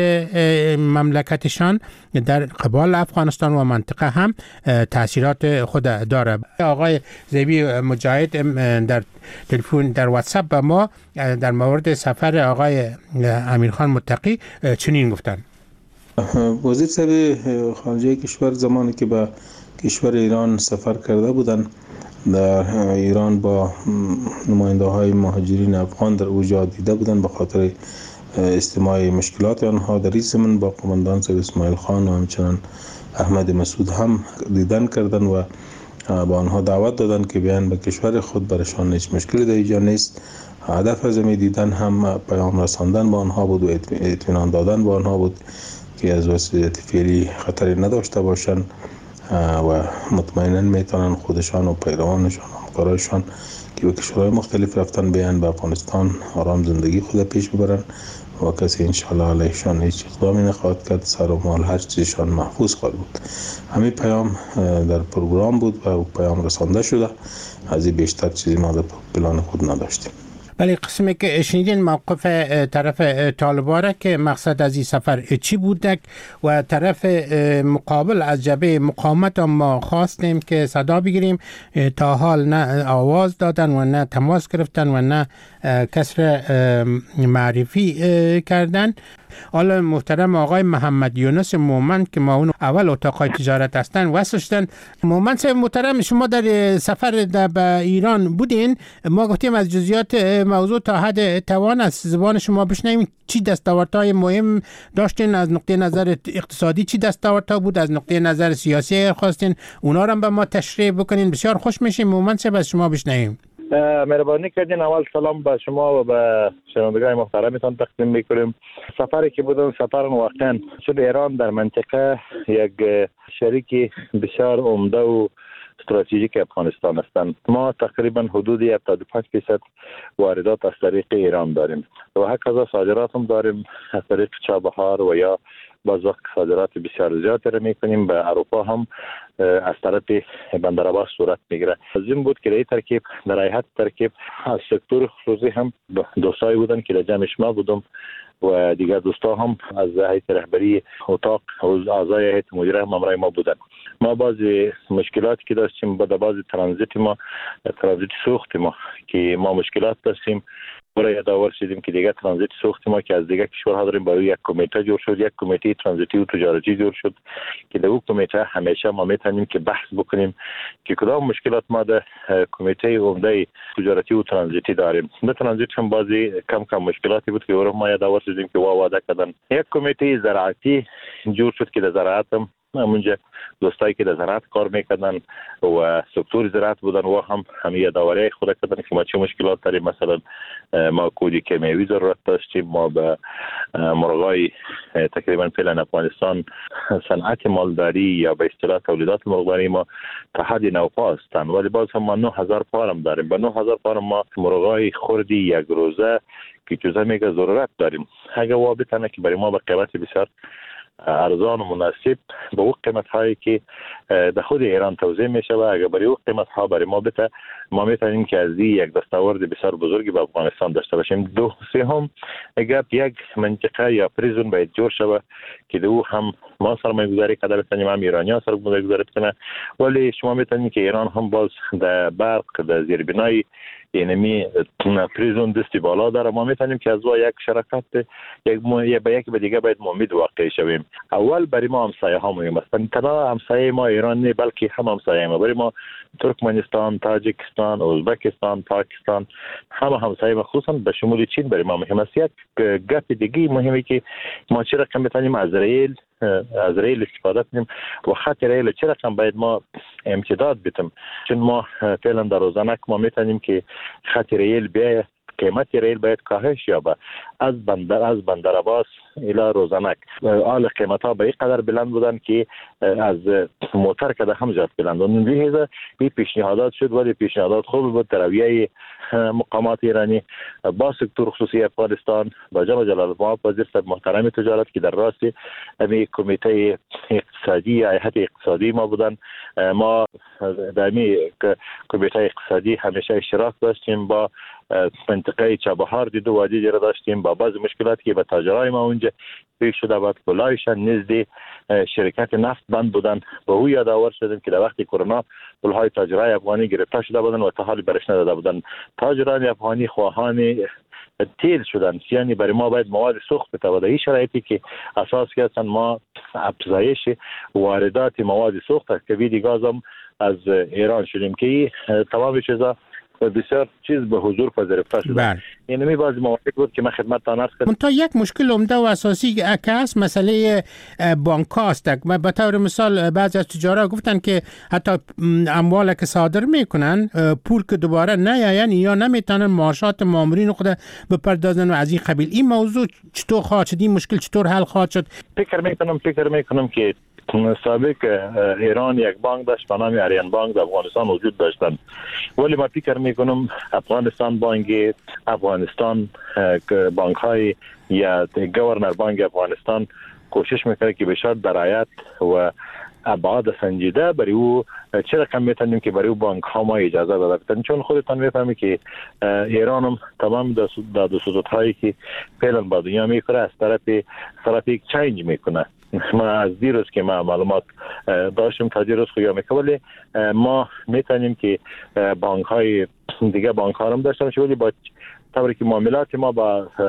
مملکتشان در قبال افغانستان و منطقه هم تاثیرات خود داره. آقای زیبی مجاهد در تلفن در واتساپ به ما در مورد سفر آقای امیرخان متقی چنین گفتن: وزیر صاحب خارجه کشور زمانی که به کشور ایران سفر کرده بودند، در ایران با نماینده های مهاجرین افغان در اوجا دیده بودند، به خاطر استماع مشکلات آنها در این زمین با قماندان صاحب اسماعیل خان و همچنان احمد مسعود هم دیدن کردند و با آنها دعوت دادند که بیان به کشور خود، برشان هیچ مشکلی در اینجا نیست. هدف از این دیدن هم پیام رساندن با آنها بود و اطمینان دادن با آنها بود که از وضعیت فعلی خطری نداشته باشند و مطمئنا میتونن خودشان و پیروانشان و همکارایشان که به کشورهای مختلف رفتن بیان به افغانستان آرام زندگی خود پیش ببرن و کسی انشاءالله علیهشان هیچ اقدامی نخواهد کرد. سر و مال هر چیزشان محفوظ خواهد بود. همین پیام در پروگرام بود و پیام رسانده شده. از این بیشتر چیزی ما در پلان خود نداشتیم. ولی قسمی که شنیدین موقف طرف طالبان که مقصد از این سفر چی بودک و طرف مقابل از جبهه مقاومت ما خواستیم که صدا بگیریم، تا حال نه آواز دادن و نه تماس گرفتن و نه کسر معرفی کردن. حالا محترم آقای محمد یونس مومن که ما اون اول اتاقای تجارت هستن وصلشتن. مومن صاحب محترم، شما در سفر به ایران بودین، ما گفتیم از جزئیات موضوع تا حد توان از زبان شما بشنویم. چی دستاوردهای مهم داشتین؟ از نقطه نظر اقتصادی چی دستاوردها بود؟ از نقطه نظر سیاسی اگر خواستین اونا رو به ما تشریح بکنین بسیار خوش میشیم. مومن صاحب از شما بشنویم. مهربانی کردین. اول سلام به شما و به شنوندگان محترمتان تقدیم میکنیم. سفری که بودن سفر واقعا شد ایران در منطقه یک شریک بسیار عمده و استراتژیک افغانستان هستند. ما تقریبا حدود 75% واردات از طریق ایران داریم و هکذا صادرات هم داریم از طریق چابهار و یا باز وقت صادرات بسیار زیادی را میکنیم. به اروپا هم از طرف بندر عباس صورت میگیره. از این بود که در ترکیب در هیئت ترکیب از سکتور خصوصی هم دوستایی بودن که در جمعش ما بودم و دیگر دوستا هم از هیئت رهبری اتاق و اعضای هیئت مدیره هم همراه ما بودن. ما بعضی مشکلاتی که داشتیم با بعضی ترانزیت سوخت ما که ما مشکلات داشتیم برای یادآور شدیم که دیگه ترانزیت سوخت ما که از دیگه کشورها داریم برای یک کمیته جور شد، یک کمیته ترانزیتی و تجارتی جور شد که در اون کمیته همیشه ما میتونیم که بحث بکنیم که کدام مشکلات ما در کمیته عمده تجارتی و ترانزیتی داریم. در ترانزیت هم بعضی کم مشکلاتی بود که ما یادآور شدیم که وعده کردن. یک کمیته زراعتی جور شد که در زراعت هم همونجا دوستایی که در زراعت کار میکردن و سکتور زراعت بودن و هم همین یادآوری خود کردن که ما چه مشکلات داریم. مثلا ما کودی کیمیایی ضرورت داشتیم، ما به مرغای تقریبا فعلا افغانستان صنعت مالداری یا به اصطلاح تولیدات مرغداری ما تا حد نوپا هستند ولی باز هم ما 9000 فارم داریم. با 9000 فارم ما مرغای خردی یک روزه که جزء میگه ضرورت داریم. اگه وابطانه که برای ما به قیمت بسیار ارزان و مناسب به اون قیمت هایی که در خود ایران توزیع می شود، اگر برای اون قیمت ها برای ما بده ما میتونیم که از این یک دستاورد بسیار بزرگی به افغانستان داشته باشیم. سوم اگر یک منطقه یا پریزون باید جور شود که دو هم ما سرمایه گذاری کرده بتونیم، هم ایرانی‌ها سرمایه گذاری بکنن، ولی شما میتونید که ایران هم باز در برق در زیربنای اینمی پریزون دستی بالا داره. ما میتونیم که از یک شراکت یک به دیگه باید امید واقع شویم. اول برای ما همسایه ها مهم است. تنها همسایه ما ایران نه بلکه هم همسایه ما برای ما ترکمنستان، تاجیکستان، ازبکستان، پاکستان همسایه ما خصوصا به شمول چین برای ما مهم است. یک گپ دیگه مهمه که ما چه رقم بتونیم از ریل استفاده کنیم و خط ریل چه رقم باید ما امتداد بدیم، چون ما فعلا در روزانه ما میتونیم که خط ریل بیایه قیمت ریل باید کاهش یابه از بندر عباس الی روزانک. حال قیمت ها به این قدر بلند بودن که از موتر کده هم زیاد بلند بودن. این پیشنهادات شد ولی پیشنهادات خوب بود در رویه مقامات ایرانی با سکتور خصوصی افغانستان با جناب جلال الله وزیر صاحب محترم تجارت که در راست امی کمیته اقتصادی یا هیئت اقتصادی ما بودن، ما در امی کمیته اقتصادی همیشه اشتراک داشتیم، با منطقه چابهار دید و وادی را داشتیم، با بعض مشکلاتی که به تاجرای ما اونجا پیش شده بود کلاهشان نزد شرکت نفت بند بودن، به او یادآور شدیم که در وقت کرونا پلهای تاجرای افغانی گرفته شده بودن و تا حال برش نداده بودن. تاجران افغانی خواهان تیل شدن، یعنی برای ما باید مواد سوخت بده و در این شرایطی که اساس که اصلا ما افزایش واردات مواد سوخت از کبیر گاز هم از ایران شدیم که تمام چیزا بسیار چیز به حضور پذیرفته شده. یعنی می بعضی مواقع بود که من خدمتتان عرض کردم. تا یک مشکل عمده و اساسی که هست مسئله بانک است. به طور مثال بعضی از تجارا گفتن که حتی اموال که صادر میکنن پول که دوباره نیاین یا نمیتونن معاشات مامورین خود بپردازن و از این قبیل. این موضوع چطور خواهد شد؟ این مشکل چطور حل خواهد شد؟ فکر میکنم که سابق ایران یک بانک داشت به نام آریان بانک در افغانستان وجود داشتن، ولی ما فکر میکنم افغانستان بانک افغانستان بانک های یا گورنر بانک افغانستان کوشش میکنه که به شرط درایت و ابعاد سنجیده برای او چه رقم میتونیم که برای بانک ها ما اجازه داده بتن، چون خودتان میفهمی که ایران هم تمام داد و ستودهایی که فعلا با دنیا میکنه از طرف یک چینج میکنه. ما از دیروز که ما معلومات داشتیم تا دیروز خویا میکنه، ولی ما میتونیم که بانک های دیگه بانک ها هم داشتن، ولی با طوری که معاملات ما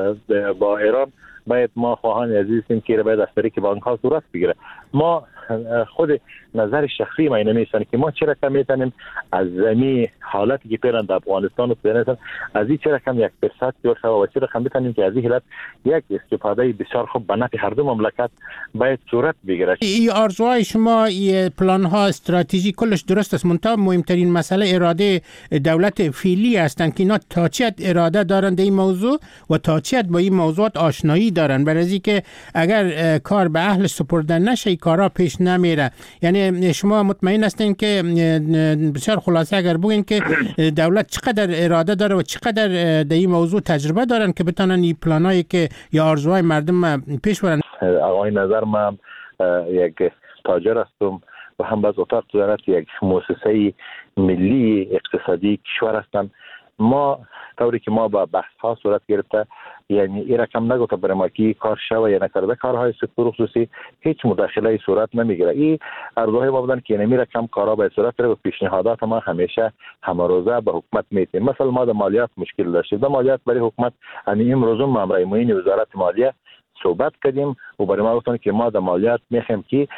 با ایران باید ما خواهان عزیزیم که باید از طریق بانک ها صورت بگیره. ما خود نظر شخصی ما اینه میسن که ما چه رقم میتونیم از زمین حالتی که پیران در افغانستان و پیران از این چه رقم 1% بیار شود و چه رقم میتونیم که از این حالت یک استفاده بسیار خوب به نفع هر دو مملکت باید صورت بگیره. این آرزوهای شما، پلان ها، استراتژی کلش درست است، منتها مهمترین مسئله اراده دولت فعلی هستند که اینا تا چه اراده دارن در این موضوع و تا چه با این موضوعات آشنایی دارن، برای اینکه اگر کار به اهل سپردن نشه کارا پیش نمیره. یعنی شما مطمئن هستین که بسیار خلاصه اگر بگین که دولت چقدر اراده داره و چقدر در این موضوع تجربه دارن که بتونن این پلانایی که یا آرزوهای مردم پیش برن؟ آقای نظر من یک تاجر هستم و هم باز اتاق تجارت یک مؤسسه ملی اقتصادی کشور هستم. ما طوری که ما با بحث ها صورت گرفته، یعنی این رقم نگفته برای ما که کار شوه یا نکرده، کارهای سکتور خصوصی هیچ مداخله صورت نمیگیره. این ارزوهای ما بودن که نمی رقم کارها باید صورت گیره و پیشنهادات ما همیشه همروزه به حکومت میتیم. مثلا ما در مالیات مشکل داشتیم، در مالیات برای حکومت امروز مامورای معین وزارت مالیه صحبت کردیم و برای ما گفتن که ما در مالیات میخوایم که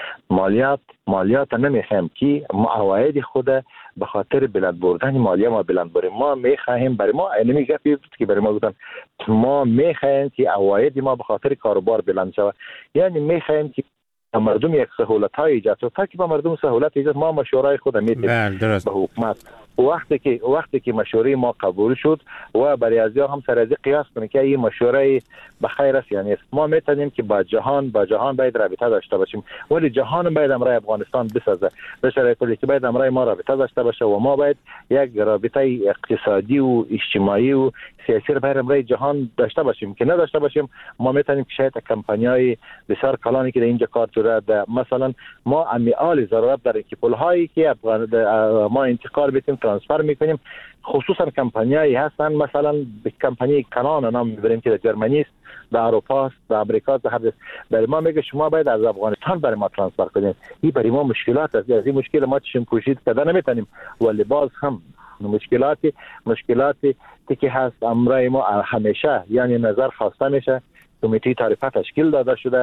مالیات نمیخوایم که عواید خود به خاطر بلند بردن مالیه ما بلند بریم. ما میخوایم برای ما اینمی گپی بود که برای ما گفتن ما میخوایم که عواید ما به خاطر کاروبار بلند شود، یعنی میخوایم که مردم یک سهولت های ایجاد شد. تا که با مردم سهولت ایجاد ما مشورای خود میتیم به حکومت. وقتی که مشوره ما قبول شد و برای ازیا هم سر از قیاس کنیم که این مشوره بخیر است، یعنی ما میتونیم که با جهان باید رابطه داشته باشیم، ولی جهان باید امرای افغانستان بسازه به شرایطی که باید امرای ما رابطه داشته باشه و ما باید یک رابطه اقتصادی و اجتماعی و سیاسی رو باید امرای جهان داشته باشیم. که نداشته باشیم ما میتونیم که شاید کمپانیای بسیار کلانی که در اینجا کار شده، مثلا ما امیال ضرورت داریم که پولهایی که ما انتقال بدیم ترانسفر میکنیم، خصوصا کمپانیایی هستن مثلا به کمپانی کانان نام میبریم که در جرمنی است، در اروپا است، در امریکا است، در برای ما میگه شما باید از افغانستان برای ما ترانسفر کنید. این برای ما مشکلات است، از این مشکل ما چشم پوشید کردن نمیتونیم، ولی باز هم مشکلاتی که هست امرای ما همیشه یعنی نظر خواسته میشه. کمیته تعرفه تشکیل داده شده،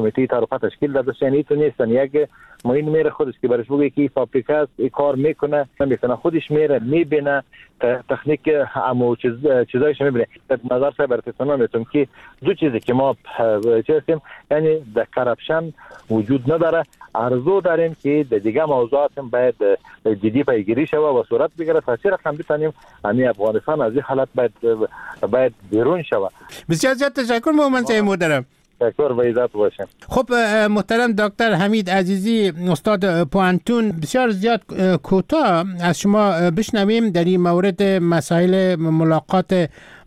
یعنی تو نیستن یک معین میره خودش که برش بگه که این فابریکه است، این کار میکنه نمیکنه، خودش میره میبینه تکنیک امو چیزایش میبینه. نظر صاحب براتون میتونم که دو چیزی که ما چیزیم یعنی در کرپشن وجود نداره. ارزو داریم که در دیگه موضوعات هم باید جدی پیگیری شود و صورت بگیره تا چه رقم بتونیم همین افغانستان از این حالت باید بیرون شود. بسیار زیاد تشکر مومن صاحب محترم. تشکر و عزت باشین. خب محترم دکتر حمید عزیزی استاد پوانتون، بسیار زیاد کوتاه از شما بشنویم در این مورد مسائل ملاقات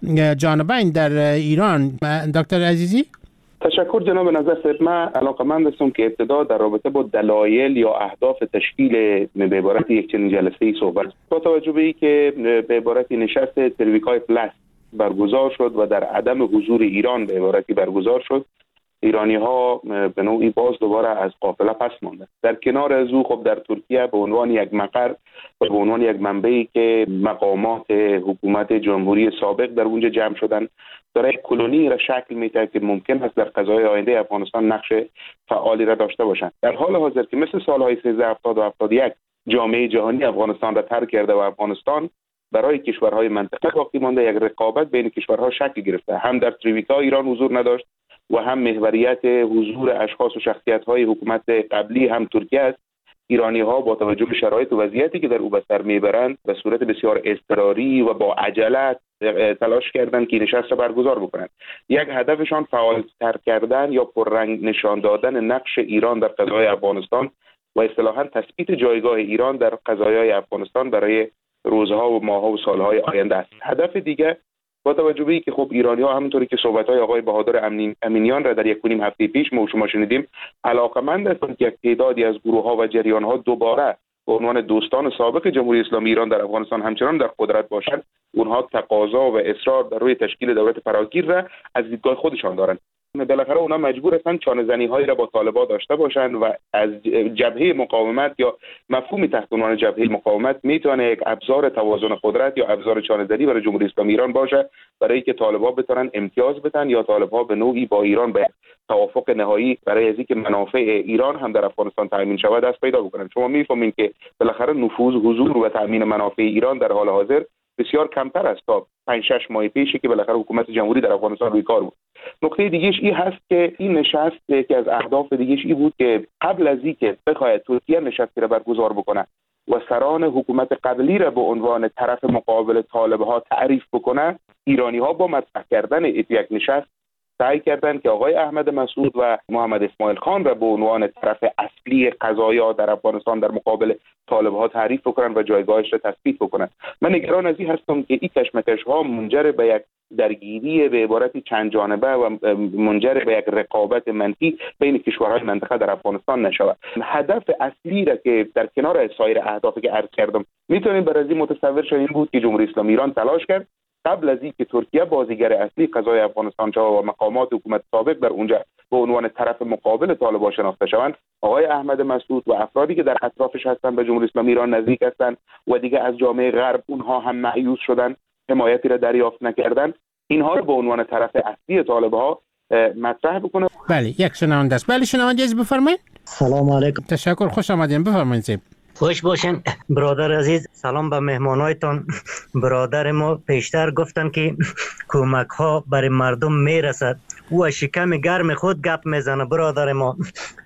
جانبین در ایران. دکتر عزیزی. تشکر جناب نظر صاحب. من علاقه‌مند هستم که ابتدا در رابطه با دلایل یا اهداف تشکیل به عبارت یک چنین جلسه‌ای صحبت با توجه به اینکه به عبارت نشست ترویکای پلاس برگزار شد و در عدم حضور ایران به عبارتی برگزار شد، ایرانی ها به نوعی باز دوباره از قافله پس ماندند. در کنار از او خب در ترکیه به عنوان یک مقر و به عنوان یک منبعی که مقامات حکومت جمهوری سابق در اونجا جمع شدن داره کلونی را شکل میده که ممکن است در قضای آینده افغانستان نقش فعالی را داشته باشند. در حال حاضر که مثل سالهای 1370 و 71 جامعه جهانی افغانستان را ترک کرده و افغانستان برای کشورهای منطقه باقی مانده، یک رقابت بین کشورها شکل گرفته. هم در ترویکا ایران حضور نداشت و هم محوریت حضور اشخاص و شخصیت‌های حکومت قبلی هم ترکیه است. ایرانی‌ها با توجه به شرایط و وضعیتی که در او به سر میبرند به صورت بسیار اضطراری و با عجله تلاش کردند که نشست را برگزار بکنند. یک هدفشان فعال‌تر کردن یا پررنگ نشان دادن نقش ایران در قضای افغانستان و اصطلاحاً تثبیت جایگاه ایران در قضایای افغانستان برای روزها و ماه‌ها و سال‌های آینده است. هدف دیگه با توجه به اینکه خب ایرانی‌ها همونطوری که صحبت‌های آقای بهادر امینیان را در 1.5 هفته پیش ما و شما شنیدیم، علاقه‌مند هستند که یک تعدادی از گروه‌ها و جریان‌ها دوباره به عنوان دوستان سابق جمهوری اسلامی ایران در افغانستان همچنان در قدرت باشند. اونها تقاضا و اصرار بر روی تشکیل دولت فراگیر را از دیدگاه خودشان دارند. بالاخره اونا مجبور هستند چانه‌زنی‌هایی را با طالبان داشته باشند و از جبهه مقاومت یا مفهومی تحت عنوان جبهه مقاومت میتونه یک ابزار توازن قدرت یا ابزار چانه‌زنی برای جمهوری اسلامی ایران باشه، برای اینکه طالبان بتونن امتیاز بدن یا طالبان به نوعی با ایران به توافق نهایی برای از اینکه منافع ایران هم در افغانستان تامین شود دست پیدا بکنن. شما میفهمید که بالاخره نفوذ، حضور و تامین منافع ایران در حال حاضر بسیار کمتر است تا 5-6 ماه پیشی که بالاخره حکومت جمهوری در افغانستان روی کار بود. نکته دیگه‌اش این هست که این نشست که از اهداف دیگه‌اش این بود که قبل از اینکه بخواهد ترکیه نشستی را برگزار بکنه و سران حکومت قبلی را به عنوان طرف مقابل طالب‌ها تعریف بکنه، ایرانی‌ها با مطرح کردن یک نشست سعی کردند که آقای احمد مسعود و محمد اسماعیل خان را به عنوان طرف اصلی قضایا در افغانستان در مقابل طالب‌ها تعریف بکنن و جایگاهش را تثبیت بکنن. من نگران از این هستم که این کشمکش‌ها منجر به یک درگیری به عبارتی چند جانبه و منجر به یک رقابت منفی بین کشورهای منطقه در افغانستان نشود. هدف اصلی را که در کنار سایر اهدافی که عرض کردم میتونیم بر از این متصور شویم بود که جمهوری اسلامی ایران تلاش کرد قبل از اینکه ترکیه بازیگر اصلی قضای افغانستان شود و مقامات حکومت سابق در اونجا به عنوان طرف مقابل طالبان شناخته شوند، آقای احمد مسعود و افرادی که در اطرافش هستند به جمهوری اسلامی ایران نزدیک هستند و دیگه از جامعه غرب اونها هم مایوس شدن، حمایتی را دریافت نکردند، اینها رو به عنوان طرف اصلی طالب‌ها مطرح بکنه. بله، یک شنونده است. بله شنونده عزیز بفرمایید. سلام علیکم. تشکر، خوش آمدین. بفرمایید. خوش باشین برادر عزیز. سلام به مهمانایتان. برادر ما پیشتر گفتن که کمک ها برای مردم میرسد، او شکم گرم خود گپ میزنه. برادر ما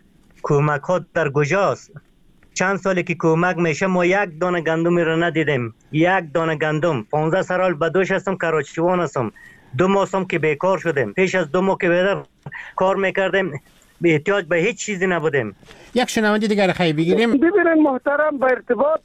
کمک ها در کجاست؟ چند سالی که کمک میشه ما یک دانه گندمی رو ندیدیم. یک دانه گندم. 15 سال به دوش هستم، کراچیوان هستم. 2 ماه هستم که بیکار شدیم. پیش از 2 ماه که بیدر کار میکردیم به احتیاج به هیچ چیزی نبودیم. یک شنونده دیگر خیلی بگیریم. ببینید محترم، به ارتباط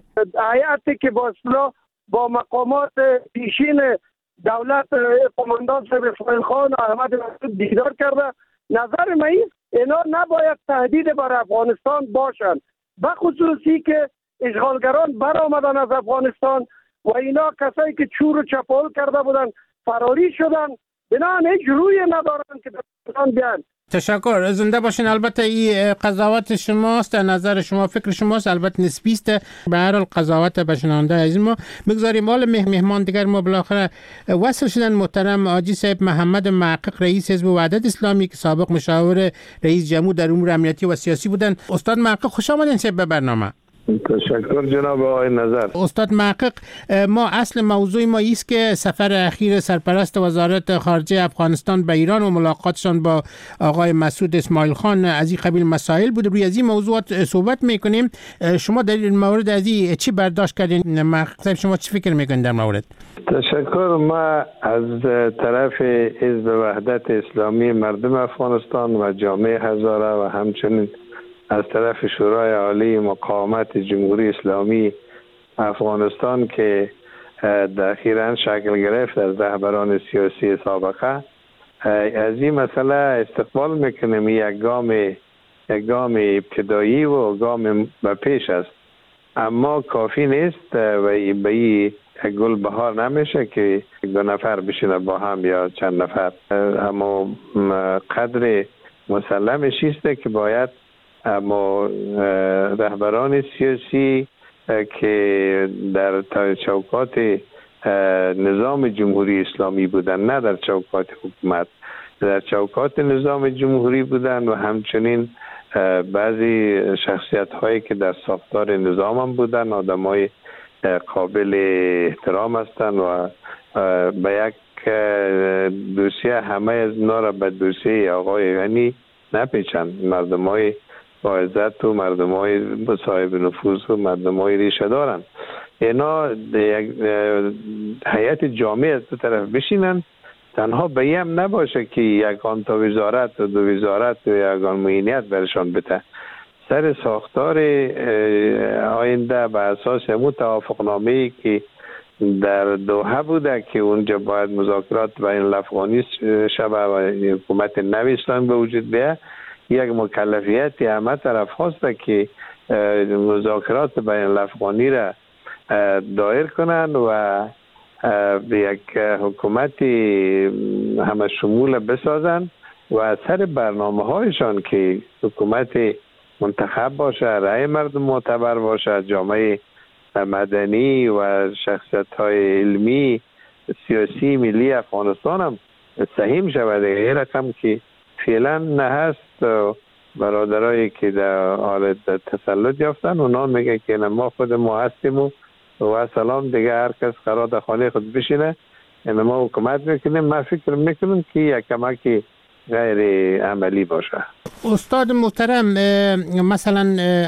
هیئتی که با مقامات پیشین دولت قماندان صاحب اسماعیل خان و احمد مسعود دیدار کرده، نظر من اینا نباید تهدید بر افغانستان باشند، به خصوصی که اشغالگران برآمدن از افغانستان و اینا کسایی که چور و چپاول کرده بودن فراری شدن، بنابراین هیچ روی ندارن که در بیان. تشکر، زنده باشین. البته این قضاوت شماست، در نظر شما، فکر شماست، البته نسبی است. به هر حال قضاوت به شنونده عزیز ما بگذاریم. حالا مهمان دیگر ما بالاخره وصل شدن. محترم حاجی صاحب محمد محقق، رئیس حزب وحدت اسلامی که سابق مشاور رئیس جمهور در امور امنیتی و سیاسی بودن. استاد محقق خوش آمدین صاحب به برنامه. تشکر جناب آقای نظر. استاد محقق، ما اصل موضوع ما است که سفر اخیر سرپرست وزارت خارجه افغانستان به ایران و ملاقاتشان با آقای مسعود اسماعیل خان از این قبیل مسائل بود. روی از این موضوعات صحبت میکنیم. شما در این مورد از این چی برداشت کردین؟ محقق شما چی فکر میکنین در مورد؟ تشکر. ما از طرف حزب وحدت اسلامی مردم افغانستان و جامعه هزاره و همچنین از طرف شورای عالی مقاومت جمهوری اسلامی افغانستان که اخیراً شکل گرفت از رهبران سیاسی سابقه، از این مسئله استقبال میکنیم. یک گام ابتدایی و گام به پیش است، اما کافی نیست و به این گل بهار نمیشه که 2 نفر بشینه با هم یا چند نفر. اما قدر مسلمش است که باید اما رهبران سیاسی که در چوکات نظام جمهوری اسلامی بودن، نه در چوکات حکومت، در چوکات نظام جمهوری بودن و همچنین بعضی شخصیت هایی که در ساختار نظام هم بودن، آدم های قابل احترام هستند و به یک دوسیه همه از اینا را به دوسیه آقای غنی نپیچند. مردم های با عزت و مردم های صاحب نفوذ و مردم های ریشه دارن. اینا یک هیئت جامعه از دو طرف بشینن، تنها به این هم نباشه که یکان تا وزارت و 2 وزارت و یکان معینیت برشان بده. سر ساختار آینده به اساس همون توافقنامه‌ای که در دوحه بوده که اونجا باید مذاکرات بین الافغانی شبه و حکومت نو اسلام به وجود بیاید، یک مکلفیت همه طرف هست که مذاکرات بین الافغانی را دایر کنند و به یک حکومت همه شمول بسازند و از سر برنامه هایشان که حکومت منتخب باشه، رأی مردم معتبر باشه، جامعه مدنی و شخصیت های علمی سیاسی ملی افغانستان هم سهیم شود. این رقم که فعلا نه هست. برادرایی که در حال تسلط یافتن اونا میگه که ما خود ما هستیم و سلام دیگه هر کس قرار در خانه خود بشینه، ما حکومت میکنیم. من فکر میکنم که یک کمکی غیر عملی باشه. استاد محترم، مثلا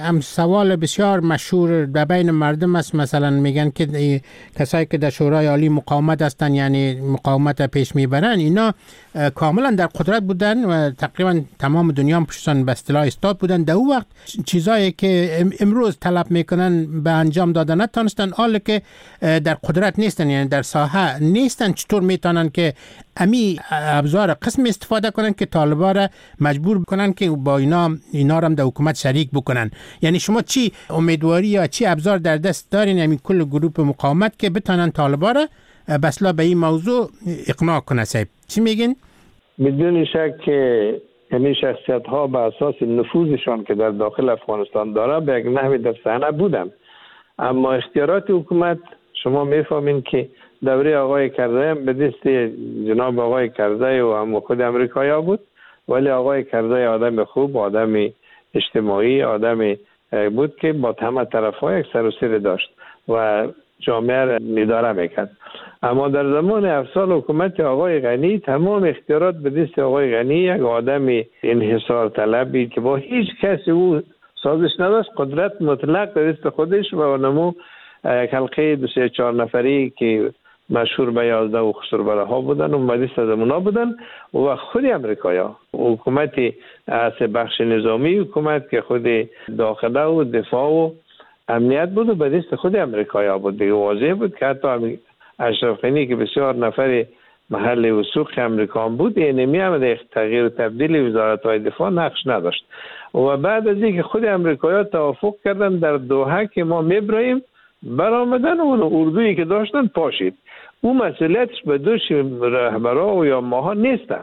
سوال بسیار مشهور در بین مردم است، مثلا میگن که کسایی که در شورای عالی مقاومت هستن، یعنی مقاومت پیش میبرن، اینا کاملا در قدرت بودن و تقریبا تمام دنیا پشتشان به اصطلاح استاد بودن. در اون وقت چیزایی که امروز طلب میکنن به انجام دادن نتونستن، حالا که در قدرت نیستن، یعنی در ساحه نیستن، چطور میتونن که امی ابزار قسم استفاده کنن که طالبا را مجبور کنن که با اینا را هم در حکومت شریک بکنن؟ یعنی شما چی امیدواری یا چی ابزار در دست دارین همین کل گروه مقاومت که بتونن طالبا را بسلا به این موضوع اقناع کنه؟ صاحب چی میگین؟ بدون شک که همین شخصیت ها به اساس نفوذشان که در داخل افغانستان داره به یک نحوی در صحنه بودن، اما اختیارات حکومت شما میفهمین که دوره آقای کرزی به دست جناب آقای کرزی و هم خود امریکایی بود، ولی آقای کرزی آدم خوب، آدم اجتماعی، آدم بود که با همه طرف‌ها یک سر و سر داشت و جامعه را اداره میکرد. اما در زمان 7 سال حکومت آقای غنی تمام اختیارات به دست آقای غنی، یک آدم انحصار طلبی که با هیچ کسی او سازش نداشت، قدرت مطلق به دست خودش و نمو یک حلقه 2-3-4 نفری که مشهور به 11 و خسربره ها بودن و مجلس از اونا بودن و خود امریکایا حکومت از بخش نظامی حکومت که خود داخله و دفاع و امنیت بود و به دست خود امریکایا بود. دیگه واضح بود که حتی اشرف غنی که بسیار نفر محل وثوق امریکا بود، اینمی هم در تغییر و تبدیل وزارت های دفاع نقش نداشت. و بعد از اینکه خود امریکایا توافق کردن در دوحه که ما میبراییم، برآمدن اون اردویی که داشتن پاشید. اون مسئولیتش به دوش رهبرا و یا ماها نیستن.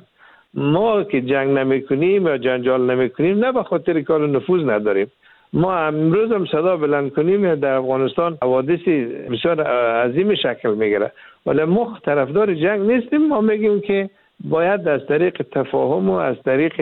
ما که جنگ نمیکنیم یا جنجال نمیکنیم نه به خاطر کار نفوذ نداریم. ما امروز هم صدا بلند کنیم در افغانستان حوادث بسیار عظیم شکل میگیره، ولی ما طرفدار جنگ نیستیم. ما میگیم که باید از طریق تفاهم و از طریق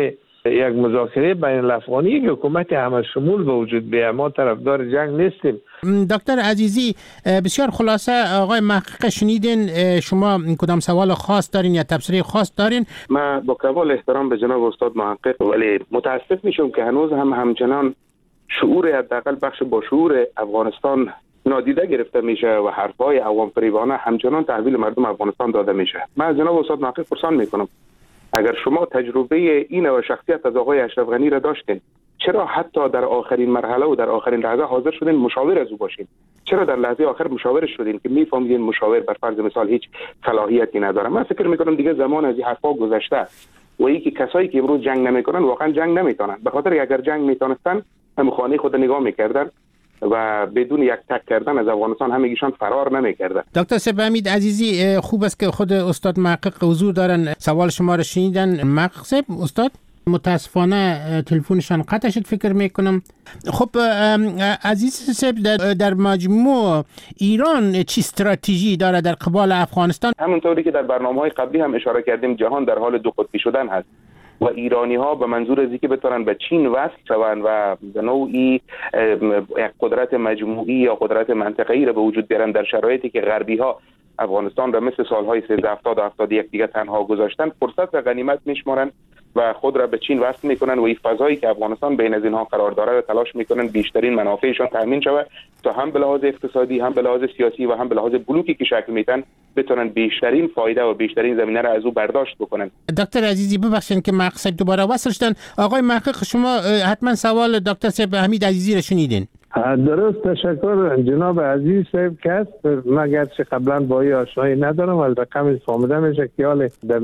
یک مذاکره بین الافغانی یک حکومت همه شمول به وجود بیاید. ما طرفدار جنگ نیستیم. دکتر عزیزی، بسیار خلاصه آقای محقق شنیدین، شما کدام سوال خاص دارین یا تبصره خاص دارین؟ من با کمال احترام به جناب استاد محقق، ولی متاسف میشم که هنوز همچنان شعور حداقل بخش با شعور افغانستان نادیده گرفته میشه و حرفهای عوام فریبانه همچنان تحویل مردم افغانستان داده میشه. من از جناب استاد محقق پرسان میکنم، اگر شما تجربه این و شخصیت از آقای اشرف غنی را داشتین، چرا حتی در آخرین مرحله و در آخرین لحظه حاضر شدین مشاور از او باشین؟ چرا در لحظه آخر مشاور شدین که میفهمید مشاور بر فرض مثال هیچ صلاحیتی نداره؟ من فکر میکنم دیگه زمان از این حرفا گذشته و اینکه کسایی که امروز جنگ نمیکنن واقعا جنگ نمیتونن، به خاطر اگر جنگ میتونستن هم خانه خود نگاه میکردن و بدون یک تک کردن از افغانستان همگیشان فرار نمیکردن. دکتر سیب حمید عزیزی، خوب است که خود استاد محقق حضور دارن، سوال شما را شنیدن. محقق سیب، استاد متاسفانه تلفنشان قطع شد فکر میکنم. خب عزیز سیب، در مجموع ایران چی استراتژی داره در قبال افغانستان؟ همونطوری که در برنامه‌های قبلی هم اشاره کردیم، جهان در حال دو قطبی شدن هست و ایرانی ها به منظور از اینکه بتونن به چین وصل شوند و به نوعی یک قدرت مجموعی یا قدرت منطقه‌ای را به وجود بیارن در شرایطی که غربی ها افغانستان را مثل سالهای 13 70 و 71 دیگه تنها گذاشتن، فرصت و غنیمت میشمارن و خود را به چین وصل میکنن و این فضایی که افغانستان بین از اینها قرار داره را تلاش میکنن بیشترین منافعشان تامین شود تا هم به لحاظ اقتصادی، هم به لحاظ سیاسی و هم به لحاظ بلوکی که شکل میدن بتونن بیشترین فایده و بیشترین زمینه را از او برداشت بکنن. دکتر عزیزی ببخشید که محقق دوباره وصل شدن. آقای محقق، شما حتما سوال دکتر سیب حمید عزیزی را شنیدین. درست، تشکر جناب عزیز صاحب که مگر چه قبلا با این آشنایی ندارم، از رقم فهمیده میشه که حال در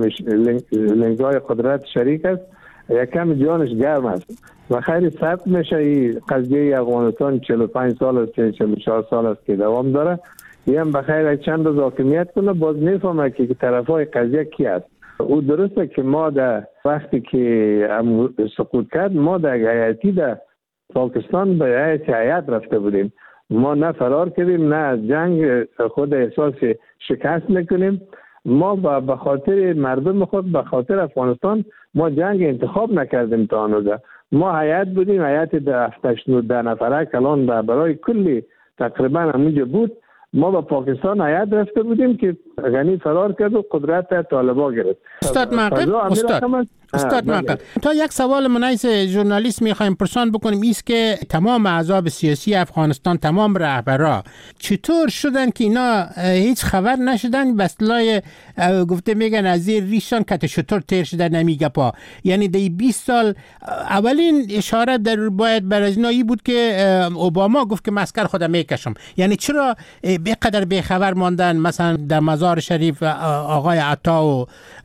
لنگای قدرت شریک است، یکم جانش گرم است و خیلی ثبت میشه. این قضیه افغانستان 45 سال است 44 سال است که دوام داره. یه هم بخیر چند روز حاکمیت کنه، باز میفهمه که طرفای قضیه کی است. او درسته که ما در وقتی که سقوط کرد، ما در هیئتی در پاکستان به هیئت رفته بودیم. ما نه فرار کردیم، نه از جنگ خود احساس شکست میکنیم. ما به خاطر مردم خود، به خاطر افغانستان ما جنگ انتخاب نکردیم تا آنجا. ما هیئت بودیم، هیئت 10 نفره کلان برای کلی تقریبا همونجا بود. ما به پاکستان هیئت رفته بودیم که غنی فرار کرد و قدرت طالبان گرفت. استاد محقق، استاد محقق، تا یک سوال منایس ژورنالیست میخوایم پرسان بکنیم، ایست که تمام احزاب سیاسی افغانستان، تمام رهبرا چطور شدن که اینا هیچ خبر نشدن؟ به اصطلاح گفته میگن از زیر ریشان کت شطور تیر شده نمیگه پا. یعنی در 20 سال اولین اشاره در باید برازنایی بود که اوباما گفت که مسکر خودم میکشم. یعنی چرا بقدر بیخبر ماندن؟ مثلا در مزار شریف آقای عطا و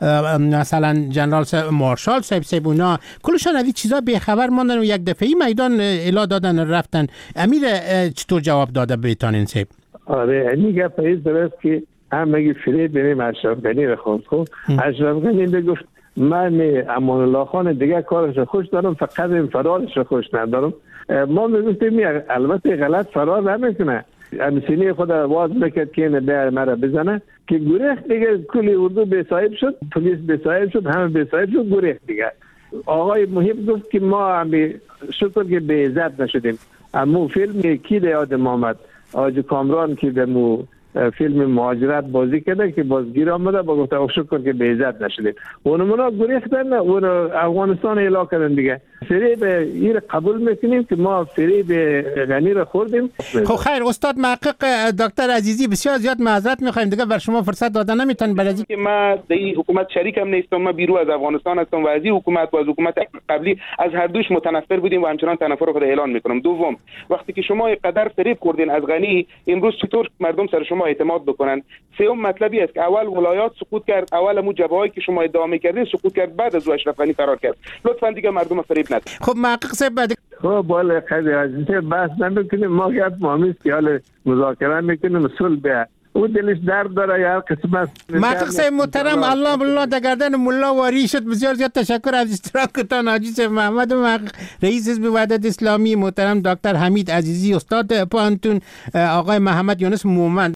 مثلا جنرال مارشال صاحب اونا کلشان از این چیزا بیخبر ماندن و یک دفعی میدان الا دادن رفتن. امیر چطور جواب داده بیتانین صاحب؟ آره، این گپ ایست درست که هم مگه فریب بینیم اشرف غنی رو خواست. خب اشرف غنی بگفت من امان الله خان دیگه کارش خوش دارم، فقط این فرارش خوش ندارم. ما میگفتیم البته غلط فرار نمیکنه، امسینی خود آواز میکرد که اینه بیار مرا بزنه که گریخت دیگه. کلی اردو بی‌صاحب شد، پلیس بی‌صاحب شد، همه بی‌صاحب شد، گریخت دیگه. آقای محیب گفت که ما همی شکر که به عزت نشدیم. امو فیلم کی در یادم آمد، آج کامران که در مو فیلم مهاجرت بازی کرده که بازگیر آمده با گفته شکر که به عزت نشدیم. اونمونا گریختن، اون افغانستان اعلام کردن دیگه. فریب این قبول میکنیم که ما فریب غنی رو خوردیم. خب خیر استاد محقق دکتر عزیزی، بسیار زیاد معذرت میخوایم دیگه بر شما فرصت دادن نمیتونم، برای اینکه من در این حکومت شریکم نیستم. من بیرون از افغانستان هستم و از این حکومت و از حکومت قبلی از هر دوش متنفر بودیم و همچنان تنفر رو اعلان میکنم. دوم، وقتی که شما قدر فریب خوردین از غنی، امروز چطور مردم سر شما اعتماد بکنن؟ سوم مطلبی است که اول ولایات سقوط کرد، اول مو جبهه‌ای که شما ادعا می‌کردین سقوط کرد، بعد از اشرف غنی فرار کرد. لطفاً دیگه مردم فریب ندید. خب محقق صاحب بعد خب بالا خیلی عزیز بحث نمیکنیم، ما گپ مامیست که حال مذاکره میکنیم صلح. او دلش درد داره یا قسمت. محقق صاحب محترم، الله بالله در گردن ملا واری شد. بسیار زیاد تشکر از اشتراکتان. حاجی صاحب محمد محقق، رئیس حزب وحدت اسلامی، محترم دکتر حمید عزیزی استاد پانتون، آقای محمد یونس مومند.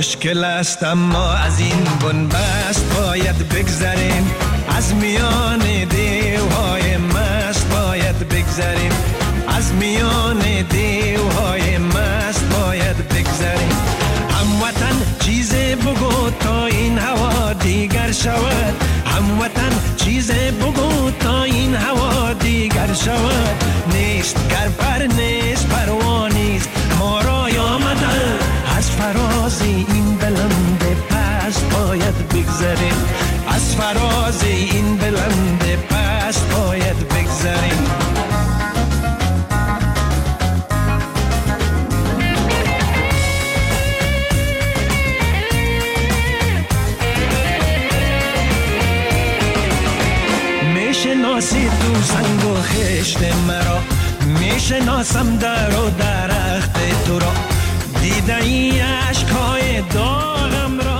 مشکل است اما از این بنبست باید بگذریم، از میان دیوهای مست باید بگذریم، از میان دیوهای مست باید بگذریم. هموطن چیزی بگو تا این هوا دیگر شود، هموطن چیزی بگو تا این هوا دیگر شود. نیست گر پر نیست پروانیست ما را آمده، از فراز این بلند پست باید بگذریم، از فراز این بلند پست باید بگذریم. میشناسی تو سنگ و خشت مرا، میشناسم در و درخت تو را، دیده ای عشقهای داغم را